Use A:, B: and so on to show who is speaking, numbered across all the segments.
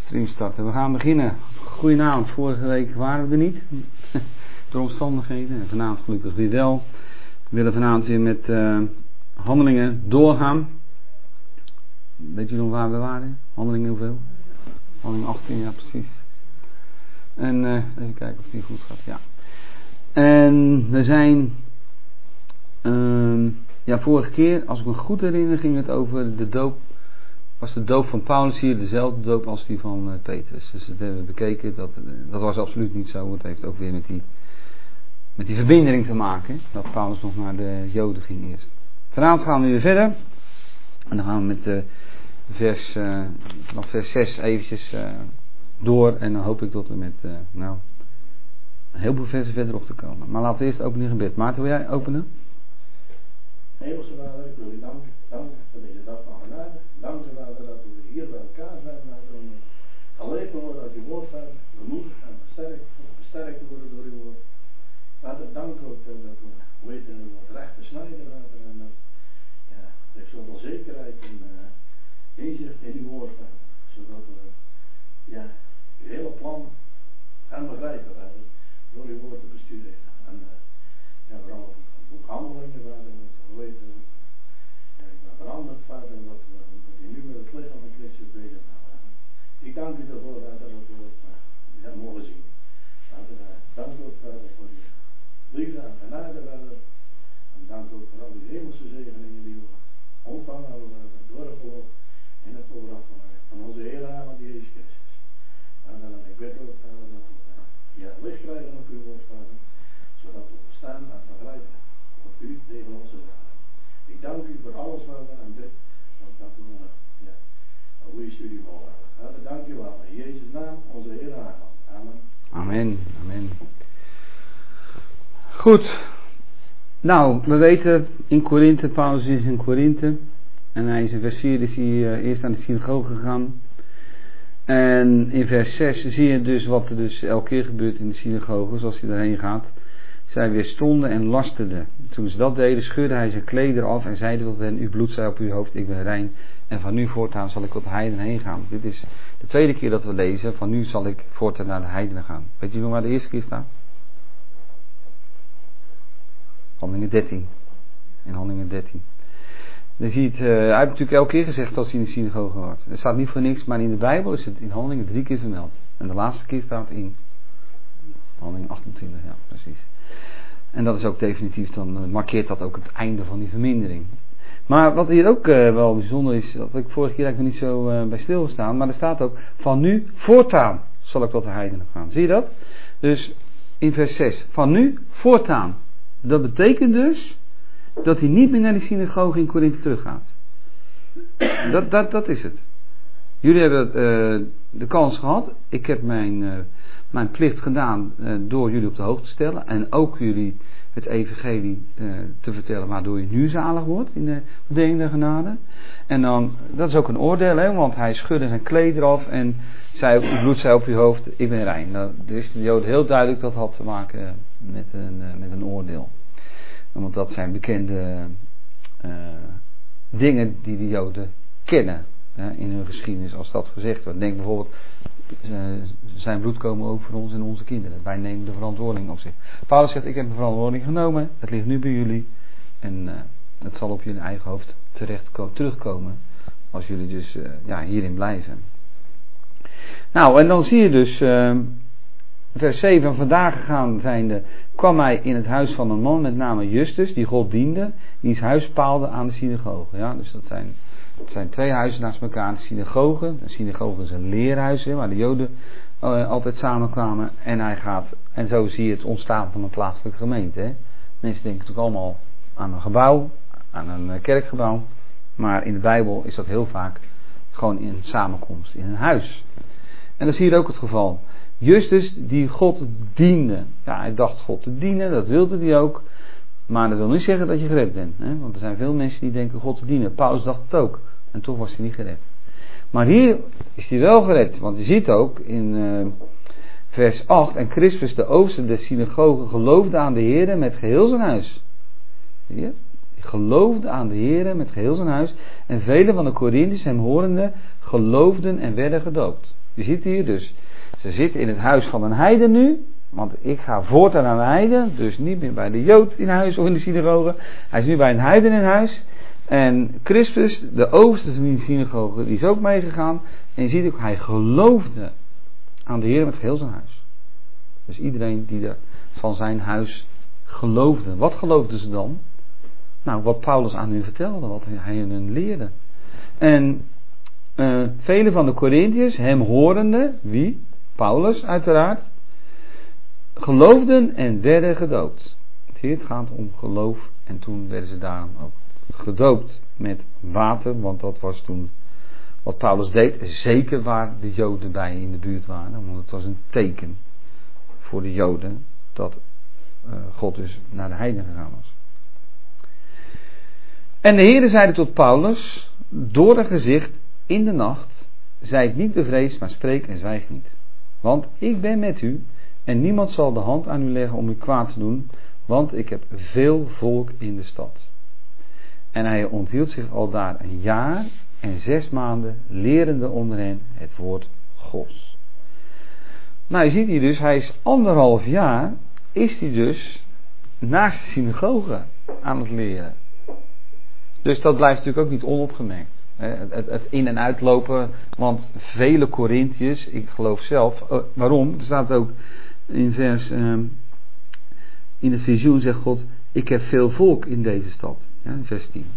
A: Stream starten. We gaan beginnen. Goedenavond. Vorige week waren we er niet. Door omstandigheden. En vanavond gelukkig weer wel. We willen vanavond weer met handelingen doorgaan. Weet je nog waar we waren? Handelingen hoeveel? Handelingen 18, ja precies. En even kijken of die goed gaat. Ja. En we zijn... vorige keer, als ik me goed herinner, ging het over de doop. Was de doop van Paulus hier dezelfde doop als die van Petrus. Dus dat hebben we bekeken. Dat was absoluut niet zo. Het heeft ook weer met die verbinding te maken. Dat Paulus nog naar de Joden ging eerst. Vanavond gaan we weer verder. En dan gaan we met vanaf vers 6 eventjes door. En dan hoop ik tot we met een heleboel versen verderop te komen. Maar laten we eerst openen in gebed. Maarten, wil jij openen?
B: Hemelse Vader, ik wil u danken voor deze dag van genade. Dank u Vader dat we hier bij elkaar zijn, Vader, om geleerd te worden uit uw woord, Vader, bemoedigd en versterkt te worden door uw woord. Vader, dank ook dat we weten wat recht te snijden, Vader, en dat heeft zoveel zekerheid en inzicht in uw woord, Vader, zodat we uw hele plan gaan begrijpen, Vader, door uw woord te bestuderen. En vooral op het boek Handelingen, Vader, we weten ik ben veranderd, Vader, wat u nu met het lichaam van Christus bezig bent. Ik dank u daarvoor, Vader, dat we het mogen zien. Vader, dank u ook, Vader, voor uw liefde en genade, Vader. En dank ook voor al die hemelse zegeningen die we ontvangen hebben, Vader, door het geloof in het vooraf van onze Heer en Jezus Christus. Vader, en ik bid ook, Vader, dat we licht krijgen op uw woord, Vader, zodat we verstaan en begrijpen wat u tegen ons zegt. Ik dank u voor alles, Vader, en bid dat we een goede studie mogen hebben. Vader, dank u wel. In Jezus' naam, onze Heer. Amen.
A: Amen. Amen. Goed. Nou, we weten in Korinthe, Paulus is in Korinthe. En hij is in vers 4 is hij eerst aan de synagoge gegaan. En in vers 6 zie je dus wat er dus elke keer gebeurt in de synagoge, zoals hij daarheen gaat. Zij weerstonden en lasterden. Toen ze dat deden, scheurde hij zijn kleder af en zeide tot hen: uw bloed zij op uw hoofd, ik ben rein. En van nu voortaan zal ik tot de heidenen heen gaan. Dit is de tweede keer dat we lezen: van nu zal ik voortaan naar de heidenen gaan. Weet je nog waar de eerste keer staat? Handelingen 13. In Handelingen 13. Dan zie je het, hij heeft natuurlijk elke keer gezegd als hij in de synagoge hoort. Het staat niet voor niks, maar in de Bijbel is het in Handelingen 3 keer vermeld. En de laatste keer staat in Handelingen 28, ja precies. En dat is ook definitief, dan markeert dat ook het einde van die vermindering. Maar wat hier ook wel bijzonder is, dat ik vorige keer eigenlijk niet zo bij stilgestaan, maar er staat ook: van nu voortaan zal ik tot de heidenen gaan. Zie je dat? Dus in vers 6, van nu voortaan. Dat betekent dus dat hij niet meer naar die synagoge in Korinthe teruggaat. Dat is het. Jullie hebben de kans gehad. Ik heb mijn plicht gedaan door jullie op de hoogte te stellen. En ook jullie het evangelie te vertellen waardoor je nu zalig wordt in de bediening der genade. En dan, dat is ook een oordeel, hè, want hij schudde zijn kleder af en zei: uw bloed zij op uw hoofd, ik ben rein. Nou, er is de Joden heel duidelijk dat had te maken met een oordeel. Want dat zijn bekende dingen die de Joden kennen in hun geschiedenis als dat gezegd wordt. Denk bijvoorbeeld: zijn bloed komen over ons en onze kinderen. Wij nemen de verantwoording op zich. Paulus zegt: ik heb de verantwoording genomen. Het ligt nu bij jullie. En het zal op jullie eigen hoofd terugkomen. Als jullie dus hierin blijven. Nou, en dan zie je dus vers 7. Vandaag gegaan zijnde kwam hij in het huis van een man met name Justus, die God diende, die zijn huis paalde aan de synagoge. Ja, dus dat zijn twee huizen naast elkaar, de synagoge. Een synagoge is een leerhuis, waar de Joden altijd samenkwamen. En hij gaat, en zo zie je het ontstaan van een plaatselijke gemeente. Hè. Mensen denken natuurlijk allemaal aan een gebouw, aan een kerkgebouw. Maar in de Bijbel is dat heel vaak gewoon in een samenkomst, in een huis. En dat zie je ook het geval. Justus die God diende. Ja, hij dacht God te dienen, dat wilde hij ook. Maar dat wil niet zeggen dat je gered bent. Hè? Want er zijn veel mensen die denken God te dienen. Paulus dacht het ook. En toch was hij niet gered. Maar hier is hij wel gered. Want je ziet ook in vers 8. En Crispus de overste der synagoge geloofde aan de Heere met geheel zijn huis. Zie je? Hij geloofde aan de Heere met geheel zijn huis. En velen van de Korintiërs hem horende geloofden en werden gedoopt. Je ziet hier dus, ze zitten in het huis van een heiden nu, want ik ga voortaan aan de heiden, dus niet meer bij de Jood in huis of in de synagoge. Hij is nu bij een heiden in huis. En Crispus, de overste van die synagoge, die is ook meegegaan. En je ziet ook, hij geloofde aan de Heer met heel zijn huis. Dus iedereen die van zijn huis geloofde. Wat geloofden ze dan? Nou, wat Paulus aan hun vertelde, wat hij hun leerde. En vele van de Korintiërs, hem horende, wie? Paulus uiteraard, geloofden en werden gedoopt. Het gaat om geloof en toen werden ze daarom ook gedoopt met water, want dat was toen wat Paulus deed, zeker waar de Joden bij in de buurt waren, want het was een teken voor de Joden dat God dus naar de heidenen gegaan was. En de Heere zeide tot Paulus, door een gezicht in de nacht, zijt niet bevreesd, maar spreek en zwijg niet. Want ik ben met u en niemand zal de hand aan u leggen om u kwaad te doen, want ik heb veel volk in de stad. En hij onthield zich al daar 1 jaar en 6 maanden, lerende onder hen het woord Gods. Nou, je ziet hier dus, hij is 1,5 jaar, is hij dus naast de synagoge aan het leren. Dus dat blijft natuurlijk ook niet onopgemerkt. Het in- en uitlopen, want vele Korintiërs, ik geloof zelf, waarom? Er staat ook in in het visioen zegt God, ik heb veel volk in deze stad. Ja, in vers 10.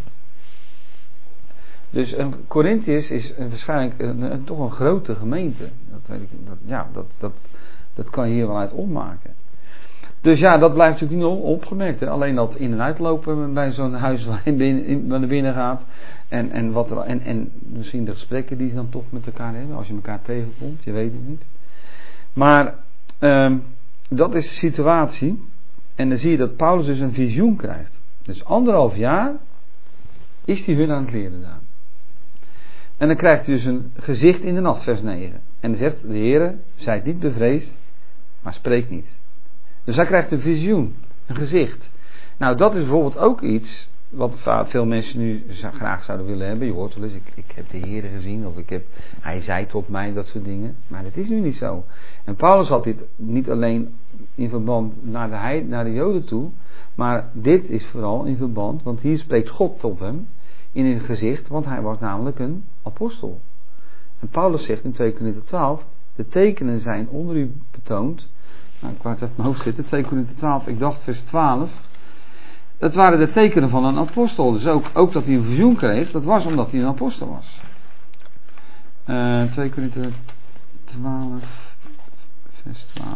A: Dus Korintiërs is waarschijnlijk toch een grote gemeente. Dat weet ik, dat kan je hier wel uit opmaken. Dus ja, dat blijft natuurlijk niet opgemerkt. Hè. Alleen dat in- en uitlopen bij zo'n huis waar je naar binnen gaat. En misschien de gesprekken die ze dan toch met elkaar hebben. Als je elkaar tegenkomt, je weet het niet. Maar dat is de situatie. En dan zie je dat Paulus dus een visioen krijgt. Dus 1,5 jaar is hij hun aan het leren daar. En dan krijgt hij dus een gezicht in de nacht, vers 9. En dan zegt de Heere, zijt niet bevreesd, maar spreek niet. Dus hij krijgt een visioen, een gezicht. Nou, dat is bijvoorbeeld ook iets wat veel mensen nu graag zouden willen hebben. Je hoort wel eens, ik heb de Heere gezien, of hij zei tot mij, dat soort dingen. Maar dat is nu niet zo. En Paulus had dit niet alleen in verband naar de Joden toe, maar dit is vooral in verband, want hier spreekt God tot hem in het gezicht, want hij was namelijk een apostel. En Paulus zegt in 2 Korinther 12, de tekenen zijn onder u betoond. Nou, ik wou het even mijn hoofd zitten, 2 Korinther 12, ik dacht vers 12. Dat waren de tekenen van een apostel. Dus ook dat hij een visioen kreeg, dat was omdat hij een apostel was. 2 Korinther 12, vers 12.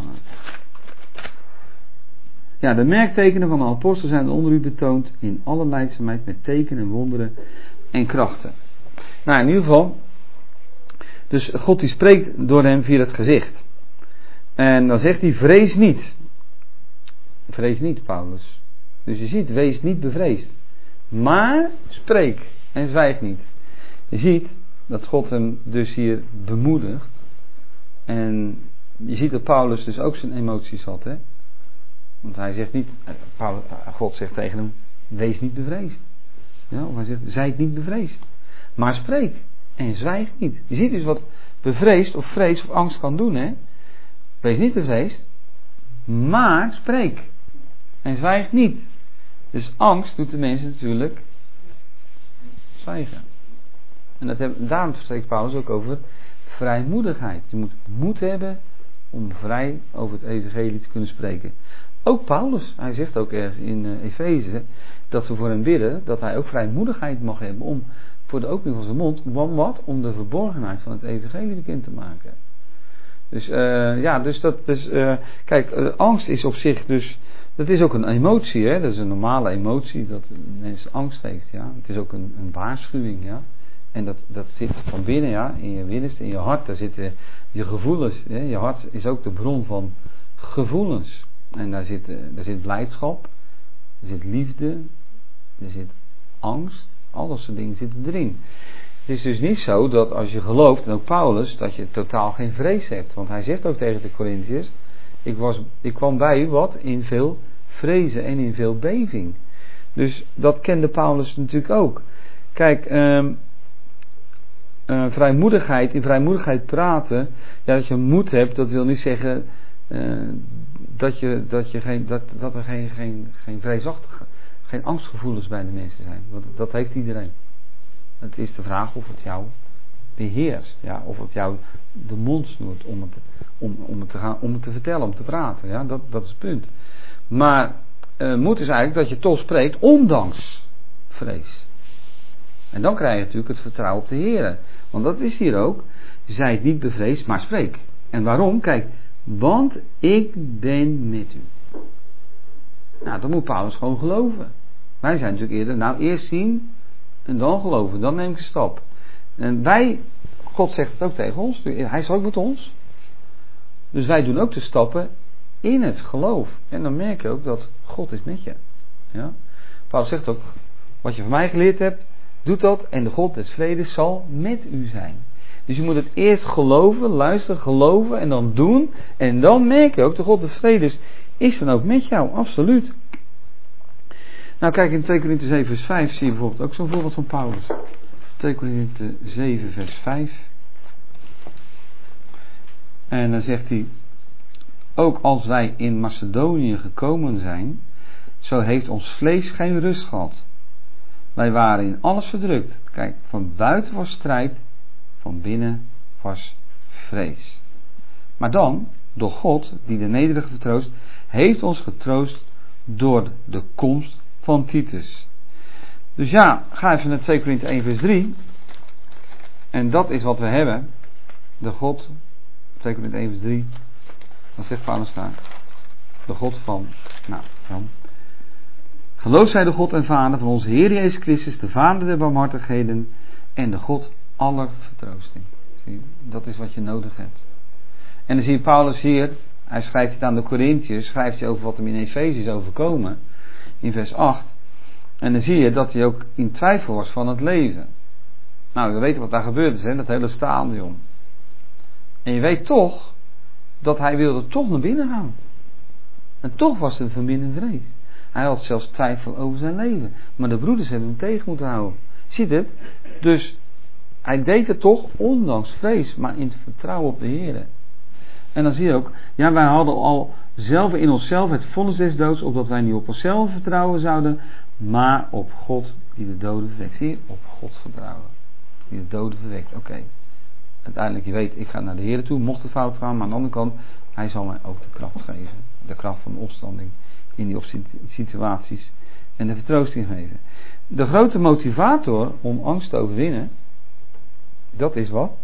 A: Ja, de merktekenen van de apostel zijn onder u betoond in alle lijdzaamheid met tekenen en wonderen en krachten. Nou, in ieder geval, dus God die spreekt door hem via het gezicht. En dan zegt hij, vrees niet. Vrees niet, Paulus. Dus je ziet, wees niet bevreesd. Maar spreek en zwijg niet. Je ziet dat God hem dus hier bemoedigt. En je ziet dat Paulus dus ook zijn emoties had, hè. Want hij zegt niet, God zegt tegen hem, wees niet bevreesd. Ja, of hij zegt, zijt niet bevreesd. Maar spreek en zwijg niet. Je ziet dus wat bevreesd of vrees of angst kan doen, hè. Wees niet bevreesd, maar spreek en zwijg niet. Dus angst doet de mensen natuurlijk zwijgen. En daarom spreekt Paulus ook over vrijmoedigheid. Je moet moed hebben om vrij over het evangelie te kunnen spreken. Ook Paulus, hij zegt ook ergens in Efeze, dat ze voor hem bidden, dat hij ook vrijmoedigheid mag hebben om voor de opening van zijn mond, om de verborgenheid van het evangelie bekend te maken. Dus kijk, angst is op zich dus, dat is ook een emotie, hè? Dat is een normale emotie dat een mens angst heeft, ja. Het is ook een waarschuwing, ja. En dat zit van binnen, ja, in je binnenste, in je hart, daar zitten je gevoelens, hè? Je hart is ook de bron van gevoelens. En daar zit blijdschap, er zit liefde, er zit angst, al dat soort dingen zitten erin. Het is dus niet zo dat als je gelooft, en ook Paulus, dat je totaal geen vrees hebt. Want hij zegt ook tegen de Korintiërs, ik kwam bij u in veel vrezen en in veel beving. Dus dat kende Paulus natuurlijk ook. Kijk, vrijmoedigheid, in vrijmoedigheid praten, ja, dat je moed hebt, dat wil niet zeggen dat er geen vreesachtige, geen angstgevoelens bij de mensen zijn. Want dat heeft iedereen. Het is de vraag of het jou beheerst, ja, of het jou de mond snoert om het te vertellen, om te praten. Ja, dat is het punt. Maar moed is eigenlijk dat je toch spreekt ondanks vrees. En dan krijg je natuurlijk het vertrouwen op de Heer. Want dat is hier ook. Zijt niet bevreesd, maar spreek. En waarom? Kijk, want ik ben met u. Nou, dat moet Paulus gewoon geloven. Wij zijn natuurlijk eerder, eerst zien en dan geloven. Dan neem ik een stap. En God zegt het ook tegen ons. Hij is ook met ons. Dus wij doen ook de stappen in het geloof. En dan merk je ook dat God is met je. Ja? Paulus zegt ook, wat je van mij geleerd hebt, doe dat en de God des vredes zal met u zijn. Dus je moet het eerst geloven, luisteren, geloven en dan doen. En dan merk je ook, de God des vredes is dan ook met jou, absoluut. Nou kijk, in 2 Korinthe 7 vers 5 zie je bijvoorbeeld ook zo'n voorbeeld van Paulus. 2 Korinthe 7 vers 5. En dan zegt hij, ook als wij in Macedonië gekomen zijn, zo heeft ons vlees geen rust gehad. Wij waren in alles verdrukt. Kijk, van buiten was strijd, van binnen was vrees. Maar dan, door God, die de nederige vertroost, heeft ons getroost door de komst van Titus. Dus ja, ga even naar 2 Korinthe 1 vers 3. En dat is wat we hebben. De God, 2 Korinthe 1 vers 3. Dan zegt Paulus daar. De God van, geloof zij de God en Vader van onze Heer Jezus Christus, de Vader der barmhartigheden en de God aller vertroosting. Zie, dat is wat je nodig hebt. En dan zie je Paulus hier, hij schrijft het aan de Corinthiërs, schrijft hij over wat hem in Efeze is overkomen, in vers 8. En dan zie je dat hij ook in twijfel was van het leven. Nou, we weten wat daar gebeurd is, hè? Dat hele stadion. En je weet toch, dat hij wilde toch naar binnen gaan. En toch was er verminderd vrees. Hij had zelfs twijfel over zijn leven. Maar de broeders hebben hem tegen moeten houden. Ziet het? Dus hij deed het toch ondanks vrees, maar in het vertrouwen op de Heer. En dan zie je ook, ja, wij hadden al zelf in onszelf het vonnis des doods, opdat wij niet op onszelf vertrouwen zouden, maar op God die de doden verwekt. Zie je? Op God vertrouwen. Die de doden verwekt. Oké. Uiteindelijk, je weet, ik ga naar de Heer toe, mocht het fout gaan, maar aan de andere kant, hij zal mij ook de kracht geven. De kracht van de opstanding in die situaties en de vertroosting geven. De grote motivator om angst te overwinnen, dat is wat?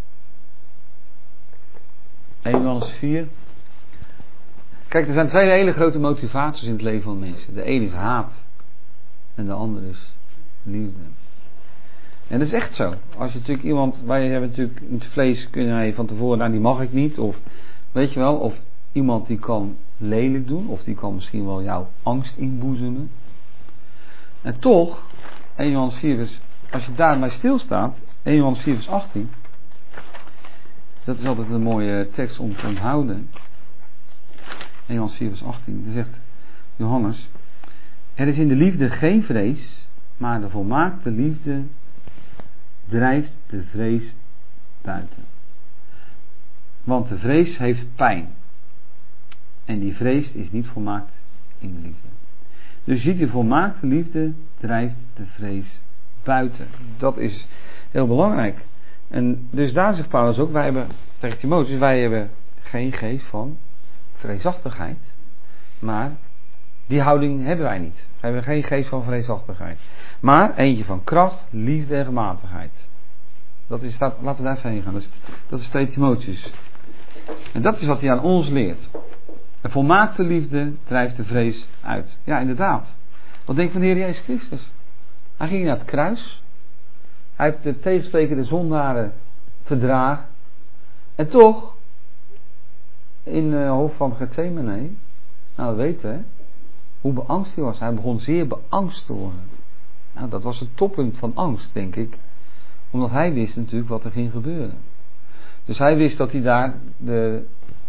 A: 1 Johannes 4. Kijk, er zijn 2 hele grote motivators in het leven van mensen. De ene is haat en de andere is liefde. En dat is echt zo. Als je natuurlijk iemand, wij hebben natuurlijk in het vlees kunnen van tevoren, nou die mag ik niet, of weet je wel, of iemand die kan lelijk doen, of die kan misschien wel jouw angst inboezemen. En toch, 1 Johannes 4 vers, als je daarbij stilstaat, 1 Johannes 4 vers 18, dat is altijd een mooie tekst om te onthouden. 1 Johannes 4 vers 18, daar zegt Johannes, er is in de liefde geen vrees, maar de volmaakte liefde drijft de vrees buiten. Want de vrees heeft pijn. En die vrees is niet volmaakt in de liefde. Dus ziet, de volmaakte liefde drijft de vrees buiten. Dat is heel belangrijk. En dus daar zegt Paulus ook, wij hebben, tegen Timotheus, wij hebben geen geest van vreesachtigheid. Maar die houding hebben wij niet. We hebben geen geest van vreesachtigheid. Maar eentje van kracht, liefde en gematigheid. Laten we daar even heen gaan. Dat is 2 Timotheus. En dat is wat hij aan ons leert. De volmaakte liefde drijft de vrees uit. Ja, inderdaad. Wat denk je van de Heer Jezus Christus? Hij ging naar het kruis. Hij heeft de tegensprekende zondaren verdragen. En toch, in de hof van Gethsemane, nou we weten hè, hoe beangst hij was. Hij begon zeer beangst te worden. Nou, dat was het toppunt van angst, denk ik. Omdat hij wist natuurlijk wat er ging gebeuren. Dus hij wist dat hij daar de...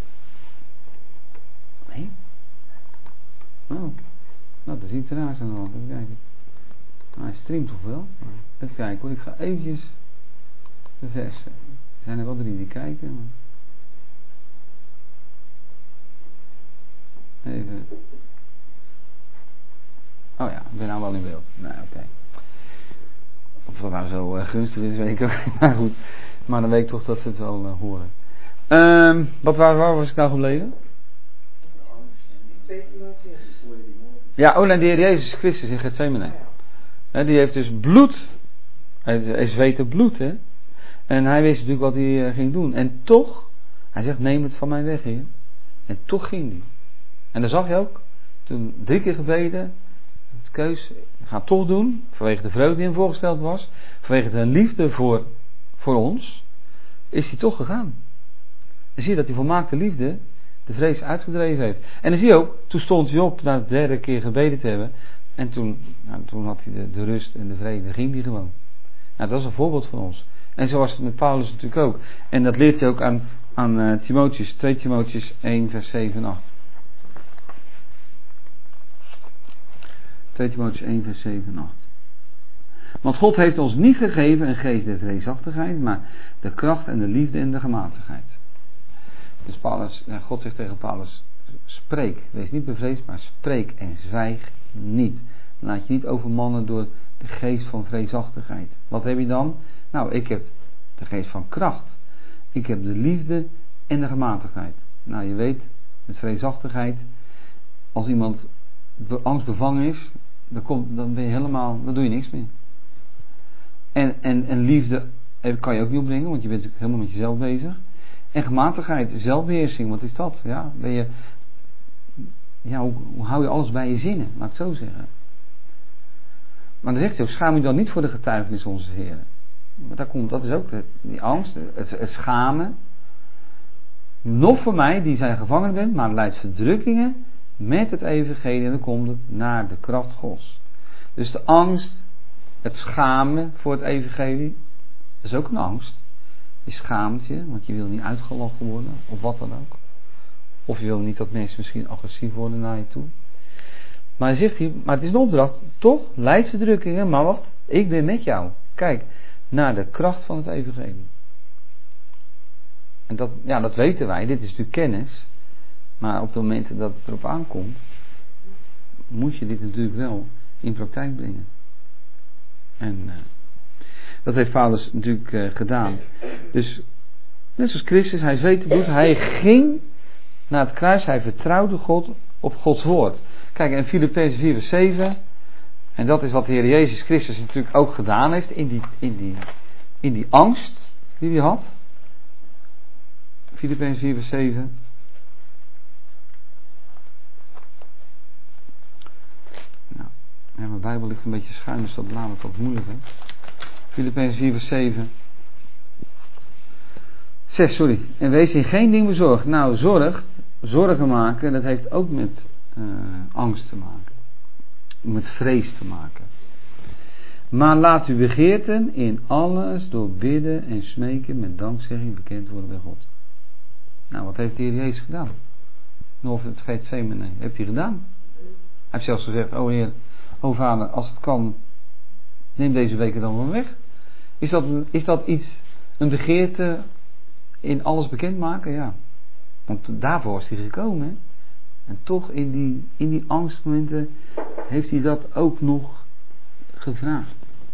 A: Nee? Oh. Nou, dat is iets raars aan de hand. Even kijken. Nou, hij streamt toch wel? Even kijken hoor. Ik ga eventjes... de versen. Er zijn er wel 3 die kijken. Maar... Even. Oh ja, ik ben nou wel in beeld. Nou, oké. Of dat nou zo gunstig is, weet ik ook niet. Maar goed. Maar dan weet ik toch dat ze het wel horen. Waar was ik nou gebleven? Ja, oh, en de Heer Jezus Christus in Getsemane. Die heeft dus bloed. Hij zweette bloed, hè. En hij wist natuurlijk wat hij ging doen. En toch, hij zegt, neem het van mij weg, Heer. En toch ging hij. En dan zag je ook, toen 3 keer gebeden, het keus, ga het toch doen, vanwege de vreugde die hem voorgesteld was, vanwege de liefde voor ons, is hij toch gegaan. Dan zie je dat die volmaakte liefde de vrees uitgedreven heeft. En dan zie je ook, toen stond hij op na de 3e keer gebeden te hebben, en toen had hij de rust en de vrede, ging hij gewoon. Nou, dat is een voorbeeld van ons. En zo was het met Paulus natuurlijk ook. En dat leert hij ook aan Timotheus, 2 Timotheus 1 vers 7 en 8. 2 Timotheus 1 vers 7 en 8. Want God heeft ons niet gegeven een geest der vreesachtigheid, maar de kracht en de liefde en de gematigheid. Dus God zegt tegen Paulus, spreek, wees niet bevreesd, maar spreek en zwijg niet. Laat je niet overmannen door de geest van vreesachtigheid. Wat heb je dan? Nou, ik heb de geest van kracht. Ik heb de liefde en de gematigheid. Nou, je weet, met vreesachtigheid, als iemand angstbevangen is, dan ben je helemaal, dan doe je niks meer. En liefde kan je ook niet opbrengen, want je bent natuurlijk helemaal met jezelf bezig. En gematigheid, zelfbeheersing, wat is dat? Ja, hoe hou je alles bij je zinnen, laat ik het zo zeggen. Maar dan zegt hij ook, schaam je dan niet voor de getuigenis onze Heer. Maar dat is ook die angst, het schamen. Nog voor mij, die zijn gevangen bent, maar leidt verdrukkingen met het evangelie en dan komt het naar de kracht Gods. Dus de angst, het schamen voor het evangelie, dat is ook een angst. Je schaamt je, want je wil niet uitgelachen worden, of wat dan ook. Of je wil niet dat mensen misschien agressief worden naar je toe. Maar hij zegt hier, maar het is een opdracht, toch? Leidt verdrukkingen, maar wacht, ik ben met jou. Kijk, naar de kracht van het evangelie. En dat weten wij, dit is natuurlijk kennis. Maar op de momenten dat het erop aankomt, moet je dit natuurlijk wel in praktijk brengen. En dat heeft Paulus natuurlijk gedaan. Dus, net zoals Christus, hij zweette bloed, hij ging naar het kruis, hij vertrouwde God op Gods woord. Kijk, in Filippenzen 4 vers 7, en dat is wat de Heer Jezus Christus natuurlijk ook gedaan heeft in die angst die hij had. Filippenzen 4 vers 7. Nou, mijn Bijbel ligt een beetje schuin, dus dat bladert wat moeilijk, hè. Filippenzen 4 vers 7. 6, sorry. En wees in geen ding bezorgd. Nou, zorgen maken, dat heeft ook met angst te maken. Met vrees te maken. Maar laat uw begeerten in alles door bidden en smeken met dankzegging bekend worden bij God. Nou, wat heeft de Heer Jezus gedaan? Of het Getsemane heeft hij gedaan. Hij heeft zelfs gezegd, o Heer, o Vader, als het kan, neem deze weken dan wel weg. Is dat iets, een begeerte in alles bekendmaken? Ja. Want daarvoor is hij gekomen. Hè? En toch in die angstmomenten heeft hij dat ook nog gevraagd.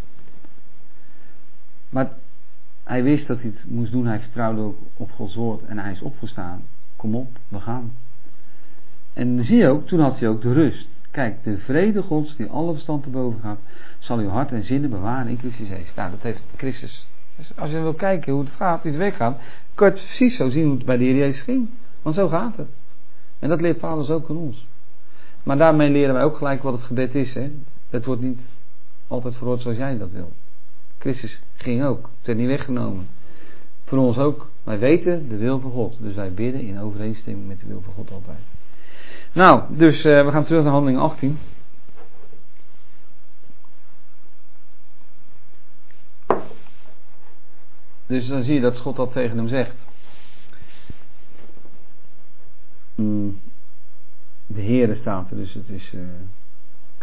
A: Maar hij wist dat hij het moest doen. Hij vertrouwde ook op Gods woord. En hij is opgestaan. Kom op, we gaan. En dan zie je ook, toen had hij ook de rust. Kijk, de vrede Gods die alle verstand te boven gaat, zal uw hart en zinnen bewaren in Christus Jezus. Nou, dat heeft Christus. Dus als je wil kijken hoe het gaat, hoe het weggaat, kan je het precies zo zien hoe het bij de Heer Jezus ging. Want zo gaat het. En dat leert Paulus ook aan ons. Maar daarmee leren wij ook gelijk wat het gebed is. Hè? Het wordt niet altijd verhoord zoals jij dat wil. Christus ging ook. Het werd niet weggenomen. Voor ons ook. Wij weten de wil van God. Dus wij bidden in overeenstemming met de wil van God altijd. Nou, dus we gaan terug naar Handelingen 18. Dus dan zie je dat God dat tegen hem zegt. De Heere staat er, dus het is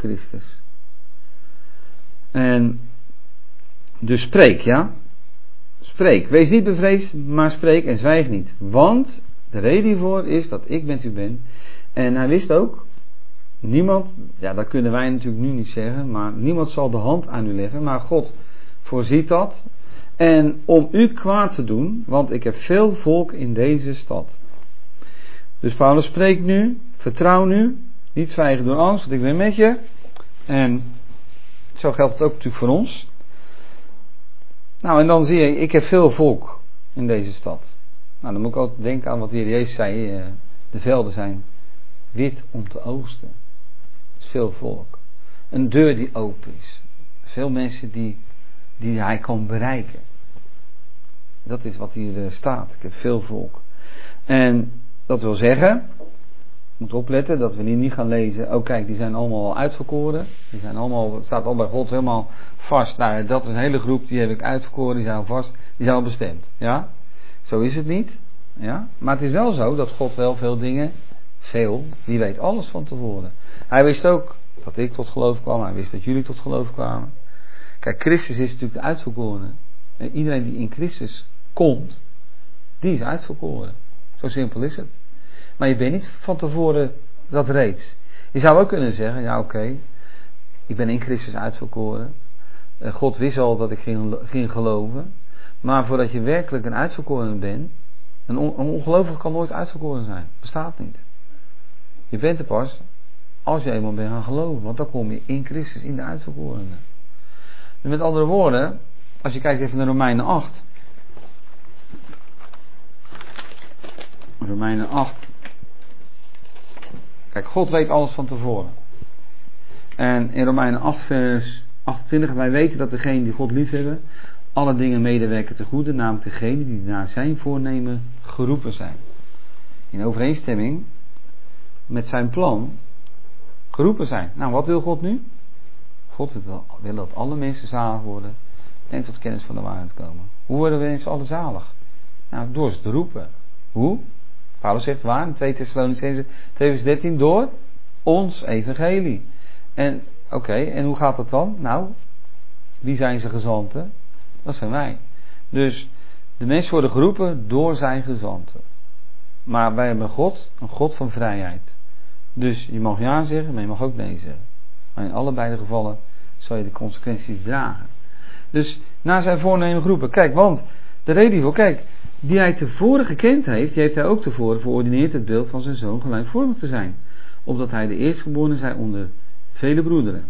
A: Christus. En dus spreek, ja. spreek. Wees niet bevreesd, maar spreek en zwijg niet. Want de reden hiervoor is dat ik met u ben. En hij wist ook, niemand, ja dat kunnen wij natuurlijk nu niet zeggen, maar niemand zal de hand aan u leggen, maar God voorziet dat. En om u kwaad te doen, want ik heb veel volk in deze stad. Dus Paulus spreekt nu, vertrouw nu, niet zwijgen door angst, want ik ben met je. En zo geldt het ook natuurlijk voor ons. Nou, en dan zie je, ik heb veel volk in deze stad. Nou, dan moet ik ook denken aan wat de Heer Jezus zei, de velden zijn wit om te oogsten. Het is veel volk. Een deur die open is. Veel mensen die hij kan bereiken. Dat is wat hier staat. Ik heb veel volk. En dat wil zeggen, moet opletten dat we niet gaan lezen. Oh kijk, die zijn allemaal al uitverkoren. Die zijn allemaal, het staat al bij God helemaal vast. Nou, dat is een hele groep, die heb ik uitverkoren, die zijn al vast, die zijn al bestemd. Ja, zo is het niet. Ja, maar het is wel zo dat God wel veel dingen, die weet alles van tevoren. Hij wist ook dat ik tot geloof kwam, hij wist dat jullie tot geloof kwamen. Kijk, Christus is natuurlijk de uitverkorene. En iedereen die in Christus komt, die is uitverkoren. Zo simpel is het. Maar je bent niet van tevoren dat reeds. Je zou ook kunnen zeggen, ja oké, ik ben in Christus uitverkoren. God wist al dat ik ging geloven. Maar voordat je werkelijk een uitverkorene bent, een ongelovige kan nooit uitverkoren zijn. Bestaat niet. Je bent er pas als je eenmaal bent gaan geloven. Want dan kom je in Christus, in de uitverkorene. Dus met andere woorden, als je kijkt even naar Romeinen 8. Romeinen 8. Kijk, God weet alles van tevoren. En in Romeinen 8 vers 28, wij weten dat degenen die God liefhebben, alle dingen medewerken ten goede, namelijk degenen die naar zijn voornemen geroepen zijn. In overeenstemming met zijn plan geroepen zijn. Nou, wat wil God nu? God wil dat alle mensen zalig worden en tot kennis van de waarheid komen. Hoe worden we eens alle zalig? Nou, door ze te roepen. Hoe? Paulus zegt waar, in 2 Thessalonicenzen 2 vers 13, door ons evangelie. En oké, en hoe gaat dat dan? Nou, wie zijn zijn gezanten? Dat zijn wij. Dus de mensen worden geroepen door zijn gezanten. Maar wij hebben een God van vrijheid. Dus je mag ja zeggen, maar je mag ook nee zeggen. Maar in allebei de gevallen zal je de consequenties dragen. Dus naar zijn voornemen geroepen. Kijk, want de reden hiervoor, kijk, die hij tevoren gekend heeft, die heeft hij ook tevoren verordineerd het beeld van zijn zoon gelijkvormig te zijn. Opdat hij de eerstgeborene zij onder vele broederen.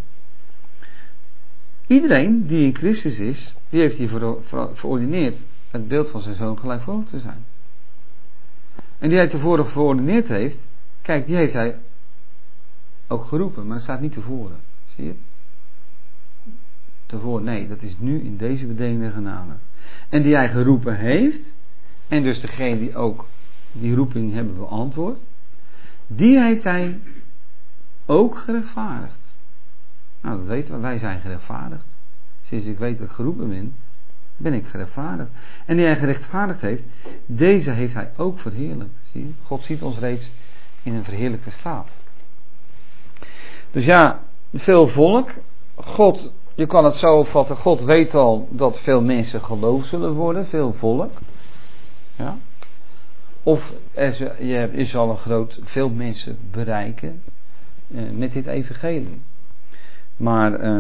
A: Iedereen die in Christus is, die heeft hier verordineerd het beeld van zijn zoon gelijkvormig te zijn. En die hij tevoren verordineerd heeft, kijk, die heeft hij ook geroepen, maar dat staat niet tevoren. Zie je het? Tevoren, nee, dat is nu in deze bedeling der genade. En die hij geroepen heeft, en dus degene die ook die roeping hebben beantwoord, die heeft hij ook gerechtvaardigd. Nou, dat weten we, wij zijn gerechtvaardigd. Sinds ik weet dat ik geroepen ben ik gerechtvaardigd. En die hij gerechtvaardigd heeft, deze heeft hij ook verheerlijkt. Zie je? God ziet ons reeds in een verheerlijkte staat. Dus ja, veel volk. God, je kan het zo opvatten, God weet al dat veel mensen geloofd zullen worden, veel volk. Ja. Of je zal veel mensen bereiken met dit evangelie. Maar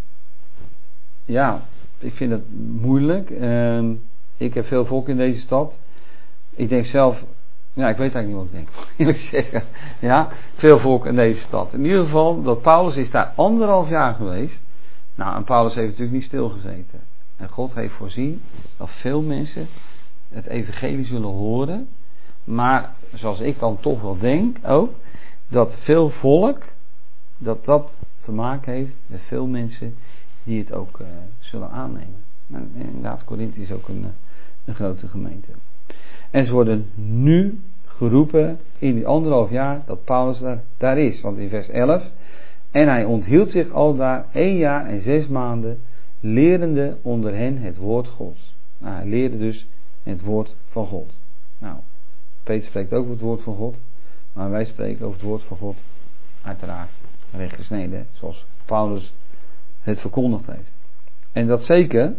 A: ja, ik vind het moeilijk. Ik heb veel volk in deze stad. Ik denk zelf, ja, ik weet eigenlijk niet wat ik denk, eerlijk zeggen. Ja, veel volk in deze stad. In ieder geval, dat Paulus is daar 1,5 jaar geweest. Nou, en Paulus heeft natuurlijk niet stilgezeten. En God heeft voorzien dat veel mensen het evangelie zullen horen. Maar, zoals ik dan toch wel denk ook, dat veel volk, dat te maken heeft met veel mensen die het ook zullen aannemen. En inderdaad, Korinthe is ook een grote gemeente. En ze worden nu geroepen in die 1,5 jaar dat Paulus daar is. Want in vers 11, en hij onthield zich al daar 1 jaar en 6 maanden, lerende onder hen het woord Gods. Nou, hij leerde dus het woord van God. Nou, Peter spreekt ook over het woord van God, maar wij spreken over het woord van God, uiteraard recht gesneden, zoals Paulus het verkondigd heeft. En dat zeker,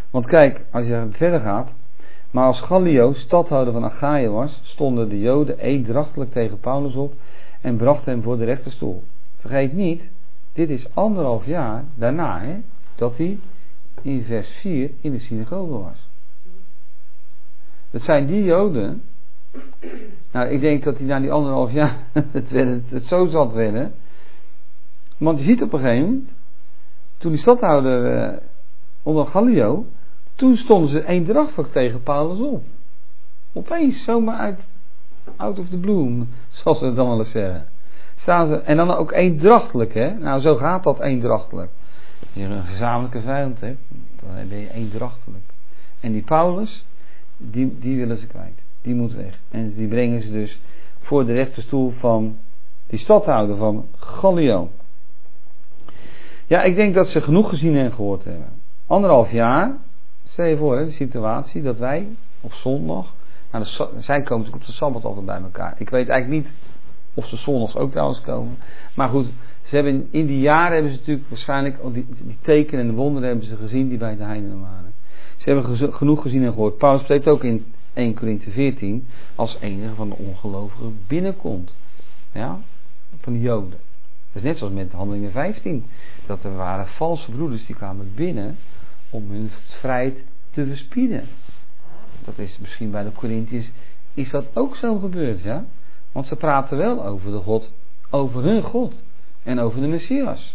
A: Want kijk, als je verder gaat. Maar als Gallio stadhouder van Achaïe was, stonden de Joden eendrachtelijk tegen Paulus op en brachten hem voor de rechterstoel. Vergeet niet, dit is 1,5 jaar daarna, dat hij in vers 4 in de synagoge was. Dat zijn die Joden. Nou, ik denk dat hij na die 1,5 jaar het zo zat werden. Want je ziet op een gegeven moment, toen die stadhouder onder Gallio, toen stonden ze eendrachtig tegen Paulus op. Opeens, zomaar out of the blue, zoals we het dan wel eens zeggen. Staan ze, en dan ook eendrachtelijk, Nou, zo gaat dat eendrachtelijk. Als je een gezamenlijke vijand hebt, dan ben je eendrachtelijk. En die Paulus, die willen ze kwijt. Die moet weg. En die brengen ze dus voor de rechterstoel van die stadhouder van Gallio. Ja, ik denk dat ze genoeg gezien en gehoord hebben. 1,5 jaar. Stel je voor, de situatie dat wij op zondag. Nou, zij komen natuurlijk op de Sabbat altijd bij elkaar. Ik weet eigenlijk niet of ze zondags ook trouwens komen. Maar goed, ze hebben, in die jaren hebben ze natuurlijk waarschijnlijk die tekenen en de wonderen hebben ze gezien die bij de heidenen waren. Ze hebben genoeg gezien en gehoord. Paulus spreekt ook in 1 Korinthe 14 als enige van de ongelovigen binnenkomt. Ja, van de Joden. Dat is net zoals met Handelingen 15. Dat er waren valse broeders die kwamen binnen om hun vrijheid te bespieden. Dat is misschien bij de Corinthiërs is dat ook zo gebeurd, ja? Want ze praten wel over de God, over hun God en over de Messias.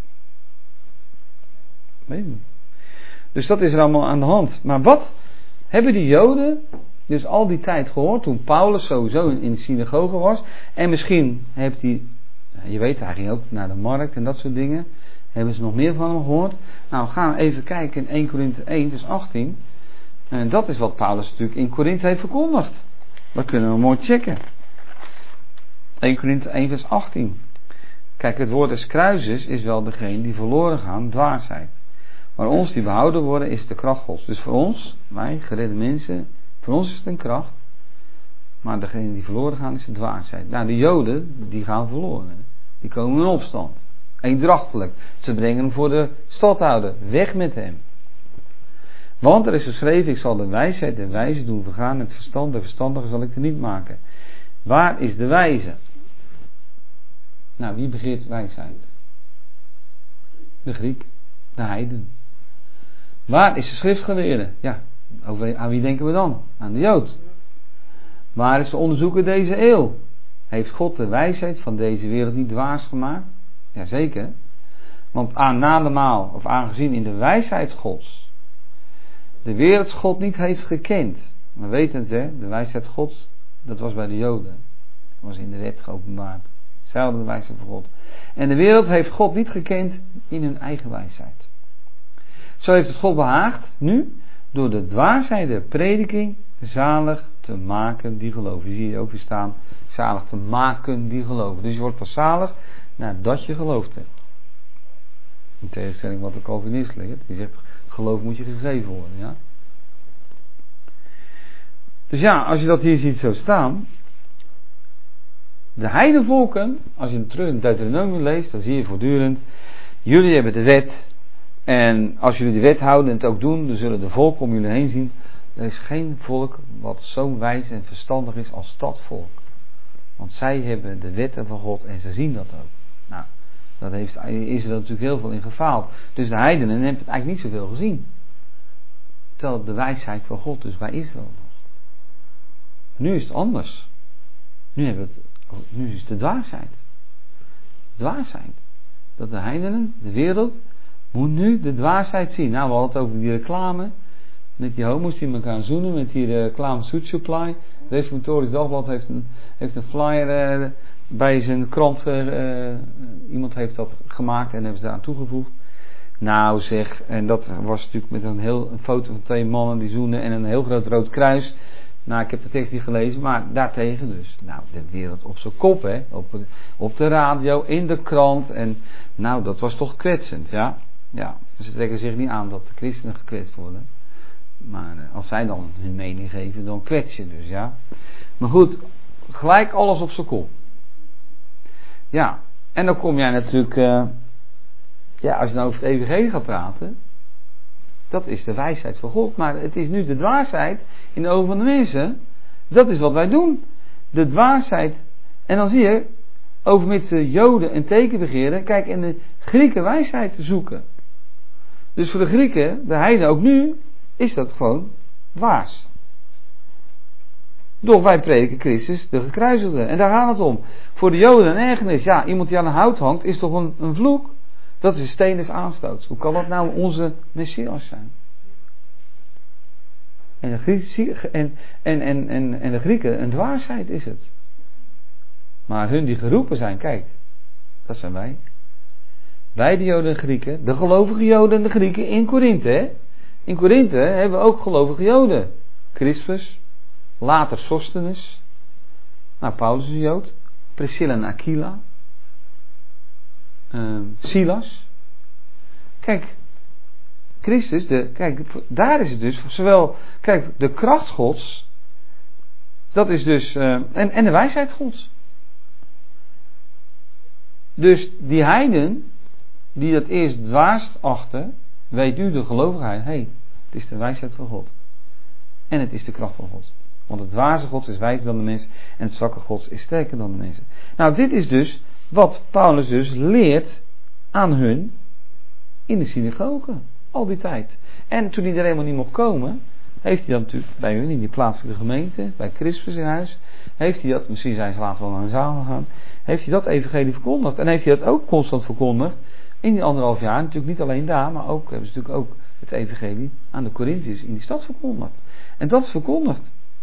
A: Weet je? Dus dat is er allemaal aan de hand. Maar wat hebben die Joden dus al die tijd gehoord toen Paulus sowieso in de synagoge was? En misschien heeft hij, je weet, hij ging ook naar de markt en dat soort dingen. Hebben ze nog meer van hem gehoord? Nou, gaan we even kijken in 1 Korinthe 1 vers 18. En dat is wat Paulus natuurlijk in Korinthe heeft verkondigd. Dat kunnen we mooi checken. 1 Korinthe 1 vers 18. Kijk, het woord des kruises is wel degene die verloren gaan, dwaasheid. Maar ons die behouden worden is de kracht Gods. Dus voor ons, wij geredde mensen, voor ons is het een kracht. Maar degene die verloren gaan is de dwaasheid. Nou, de Joden, die gaan verloren. Die komen in opstand. Eendrachtelijk. Ze brengen hem voor de stadhouder. Weg met hem. Want er is geschreven, ik zal de wijsheid der wijze doen vergaan, het verstand der verstandigen zal ik er niet maken. Waar is de wijze? Nou, wie begeert wijsheid? De Griek, de heiden. Waar is de schriftgeleerde? Ja, aan wie denken we dan? Aan de Jood. Waar is de onderzoeker deze eeuw? Heeft God de wijsheid van deze wereld niet dwaas gemaakt? Jazeker. Want aangezien in de wijsheid Gods de wereld God niet heeft gekend. We weten het, de wijsheid Gods, dat was bij de Joden. Dat was in de wet geopenbaard. Zij hadden de wijsheid van God. En de wereld heeft God niet gekend in hun eigen wijsheid. Zo heeft het God behaagd, nu, door de dwaasheid der prediking, zalig te maken die geloven. Die zie je ook weer staan, zalig te maken die geloven. Dus je wordt pas zalig nadat je geloofd hebt. In tegenstelling wat de Calvinist leert. Die zegt, geloof moet je gegeven worden. Ja? Dus ja, als je dat hier ziet zo staan. De heidenvolken, als je het terug in Deuteronomium leest, dan zie je voortdurend. Jullie hebben de wet. En als jullie de wet houden en het ook doen, dan zullen de volken om jullie heen zien. Er is geen volk wat zo wijs en verstandig is als dat volk. Want zij hebben de wetten van God en ze zien dat ook. Nou, dat is er natuurlijk heel veel in gefaald. Dus de heidenen hebben het eigenlijk niet zoveel gezien. Terwijl de wijsheid van God dus bij Israël was. Nu is het anders. Nu is het de dwaasheid. Dwaasheid. Dat de heidenen, de wereld, moet nu de dwaasheid zien. Nou, we hadden het over die reclame. Met die homo's die elkaar zoenen. Met die reclame Food Supply. Het Reformatorisch Dagblad heeft een flyer bij zijn krant. Iemand heeft dat gemaakt en hebben ze daaraan toegevoegd. Nou zeg, en dat was natuurlijk met een foto van 2 mannen die zoenen en een heel groot rood kruis. Nou, ik heb de tekst niet gelezen, maar daartegen dus. Nou, de wereld op zijn kop, hè. Op de radio, in de krant. En nou, dat was toch kwetsend, ja. Ja, ze trekken zich niet aan dat de christenen gekwetst worden. Maar als zij dan hun mening geven, dan kwets je dus, ja. Maar goed, gelijk alles op zijn kop. Ja, en dan kom jij natuurlijk... als je nou over het evangelie gaat praten... Dat is de wijsheid van God. Maar het is nu de dwaasheid in de ogen van de mensen. Dat is wat wij doen. De dwaasheid. En dan zie je, overmits de Joden een teken begeren, kijk, in de Grieken wijsheid te zoeken. Dus voor de Grieken, de heiden ook nu, is dat gewoon dwaas. Doch wij prediken Christus, de gekruisigde. En daar gaat het om. Voor de Joden een ergernis. Ja, iemand die aan een hout hangt, is toch een vloek? Dat is een steen des aanstoots. Hoe kan dat nou onze Messias zijn? En de Grieken, een dwaasheid is het. Maar hun die geroepen zijn, kijk, dat zijn wij. Wij de Joden en Grieken, de gelovige Joden en de Grieken in Korinthe. Hè? In Korinthe hebben we ook gelovige Joden. Crispus, later Sosthenes. Nou, Paulus is een Jood. Priscilla en Aquila. Silas. Kijk, Christus, daar is het dus, zowel, kijk, de kracht Gods, dat is dus, en de wijsheid Gods. Dus die heiden, die dat eerst dwaas achten, weet u de gelovigheid, het is de wijsheid van God. En het is de kracht van God. Want het dwaze Gods is wijzer dan de mensen, en het zwakke Gods is sterker dan de mensen. Nou, dit is dus wat Paulus dus leert aan hun in de synagoge. Al die tijd. En toen hij er helemaal niet mocht komen, heeft hij dat natuurlijk bij hun in die plaatselijke gemeente, bij Crispus in huis, heeft hij dat, misschien zijn ze later wel naar een zaal gegaan, heeft hij dat evangelie verkondigd. En heeft hij dat ook constant verkondigd in die 1,5 jaar. Natuurlijk niet alleen daar, maar ook hebben ze natuurlijk ook het evangelie aan de Corinthiërs in die stad verkondigd. En dat is verkondigd.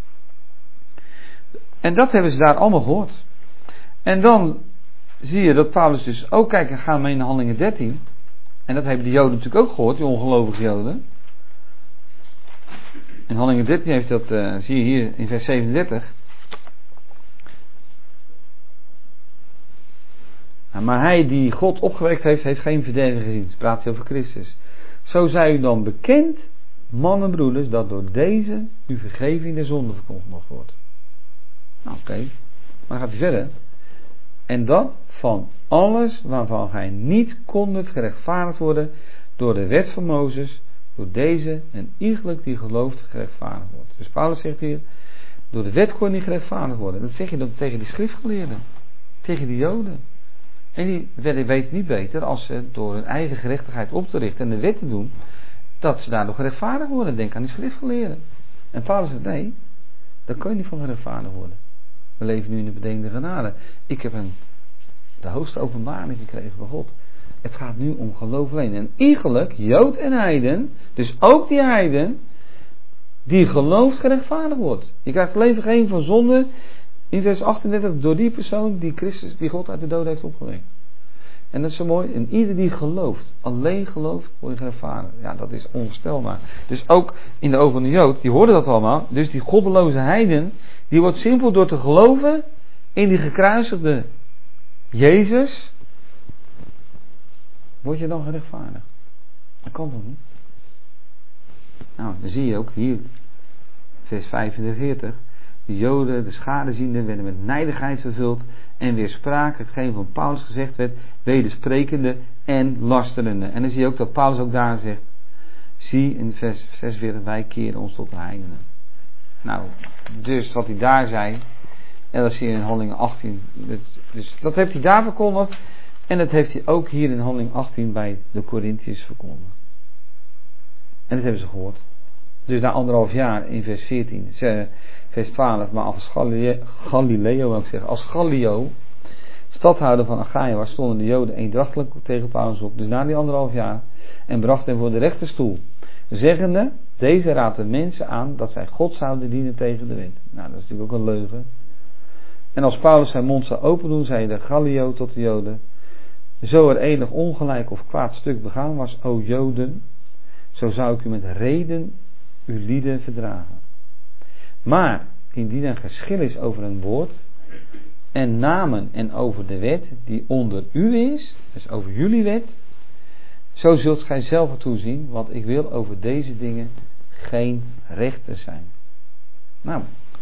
A: En dat hebben ze daar allemaal gehoord. En dan zie je dat Paulus dus ook, kijk, gaan mee naar Handelingen 13. En dat hebben de Joden natuurlijk ook gehoord, die ongelovige Joden. In Handelingen 13 heeft dat, zie je hier in vers 37. Maar hij die God opgewekt heeft, heeft geen verderving gezien. Dus praat hij over Christus. Zo zij u dan bekend, mannen en broeders, dat door deze uw vergeving der zonde verkondigd wordt. Nou, oké. Maar dan gaat hij verder. En dat van alles waarvan gij niet kondet gerechtvaardigd worden door de wet van Mozes, door deze en iegelijk die gelooft gerechtvaardigd wordt. Dus Paulus zegt hier, door de wet kon je niet gerechtvaardigd worden. Dat zeg je dan tegen die schriftgeleerden, tegen die Joden. En die weten niet beter als ze door hun eigen gerechtigheid op te richten en de wet te doen, dat ze daardoor gerechtvaardigd worden. Denk aan die schriftgeleerden. En Paulus zegt, nee, daar kun je niet van gerechtvaardigd worden. We leven nu in de bedenkende genade. Ik heb de hoogste openbaring gekregen van God. Het gaat nu om geloof alleen. En iegelijk, Jood en heiden, dus ook die heiden, die gelooft gerechtvaardigd wordt. Je krijgt alleen vergeving van zonde in vers 38 door die persoon die Christus, die God uit de dood heeft opgewekt. En dat is zo mooi. En ieder die gelooft, alleen gelooft, wordt je gerechtvaardigd. Ja, dat is onvoorstelbaar. Dus ook in de ogen van de Jood, die hoorden dat allemaal. Dus die goddeloze heiden, die wordt simpel door te geloven in die gekruisigde Jezus, word je dan gerechtvaardigd. Dat kan toch niet? Nou, dan zie je ook hier, vers 45. De Joden, de schadezienden, werden met nijdigheid vervuld en weerspraken hetgeen van Paulus gezegd werd, wedersprekende en lasterende. En dan zie je ook dat Paulus ook daar zegt, zie in vers 46, wij keren ons tot de heidenen. Nou, dus wat hij daar zei, en dat zie je in Handelingen 18. Dus dat heeft hij daar verkondigd. En dat heeft hij ook hier in Handelingen 18 bij de Corinthiërs verkondigd. En dat hebben ze gehoord. Dus na 1,5 jaar in vers 14, vers 12, maar als Galileo, wil ik zeggen, als Gallio, stadhouder van Achaia was, stonden de Joden eendrachtelijk tegen Paulus op. Dus na die 1,5 jaar, en brachten hem voor de rechterstoel, zeggende, deze raadt de mensen aan dat zij God zouden dienen tegen de wet. Nou, dat is natuurlijk ook een leugen. En als Paulus zijn mond zou open doen, zei de Gallio tot de Joden, zo er enig ongelijk of kwaad stuk begaan was, o Joden, zo zou ik u met reden uw lieden verdragen. Maar indien er geschil is over een woord en namen en over de wet die onder u is, dus over jullie wet, zo zult gij zelf toezien, want ik wil over deze dingen geen rechter zijn. Nou,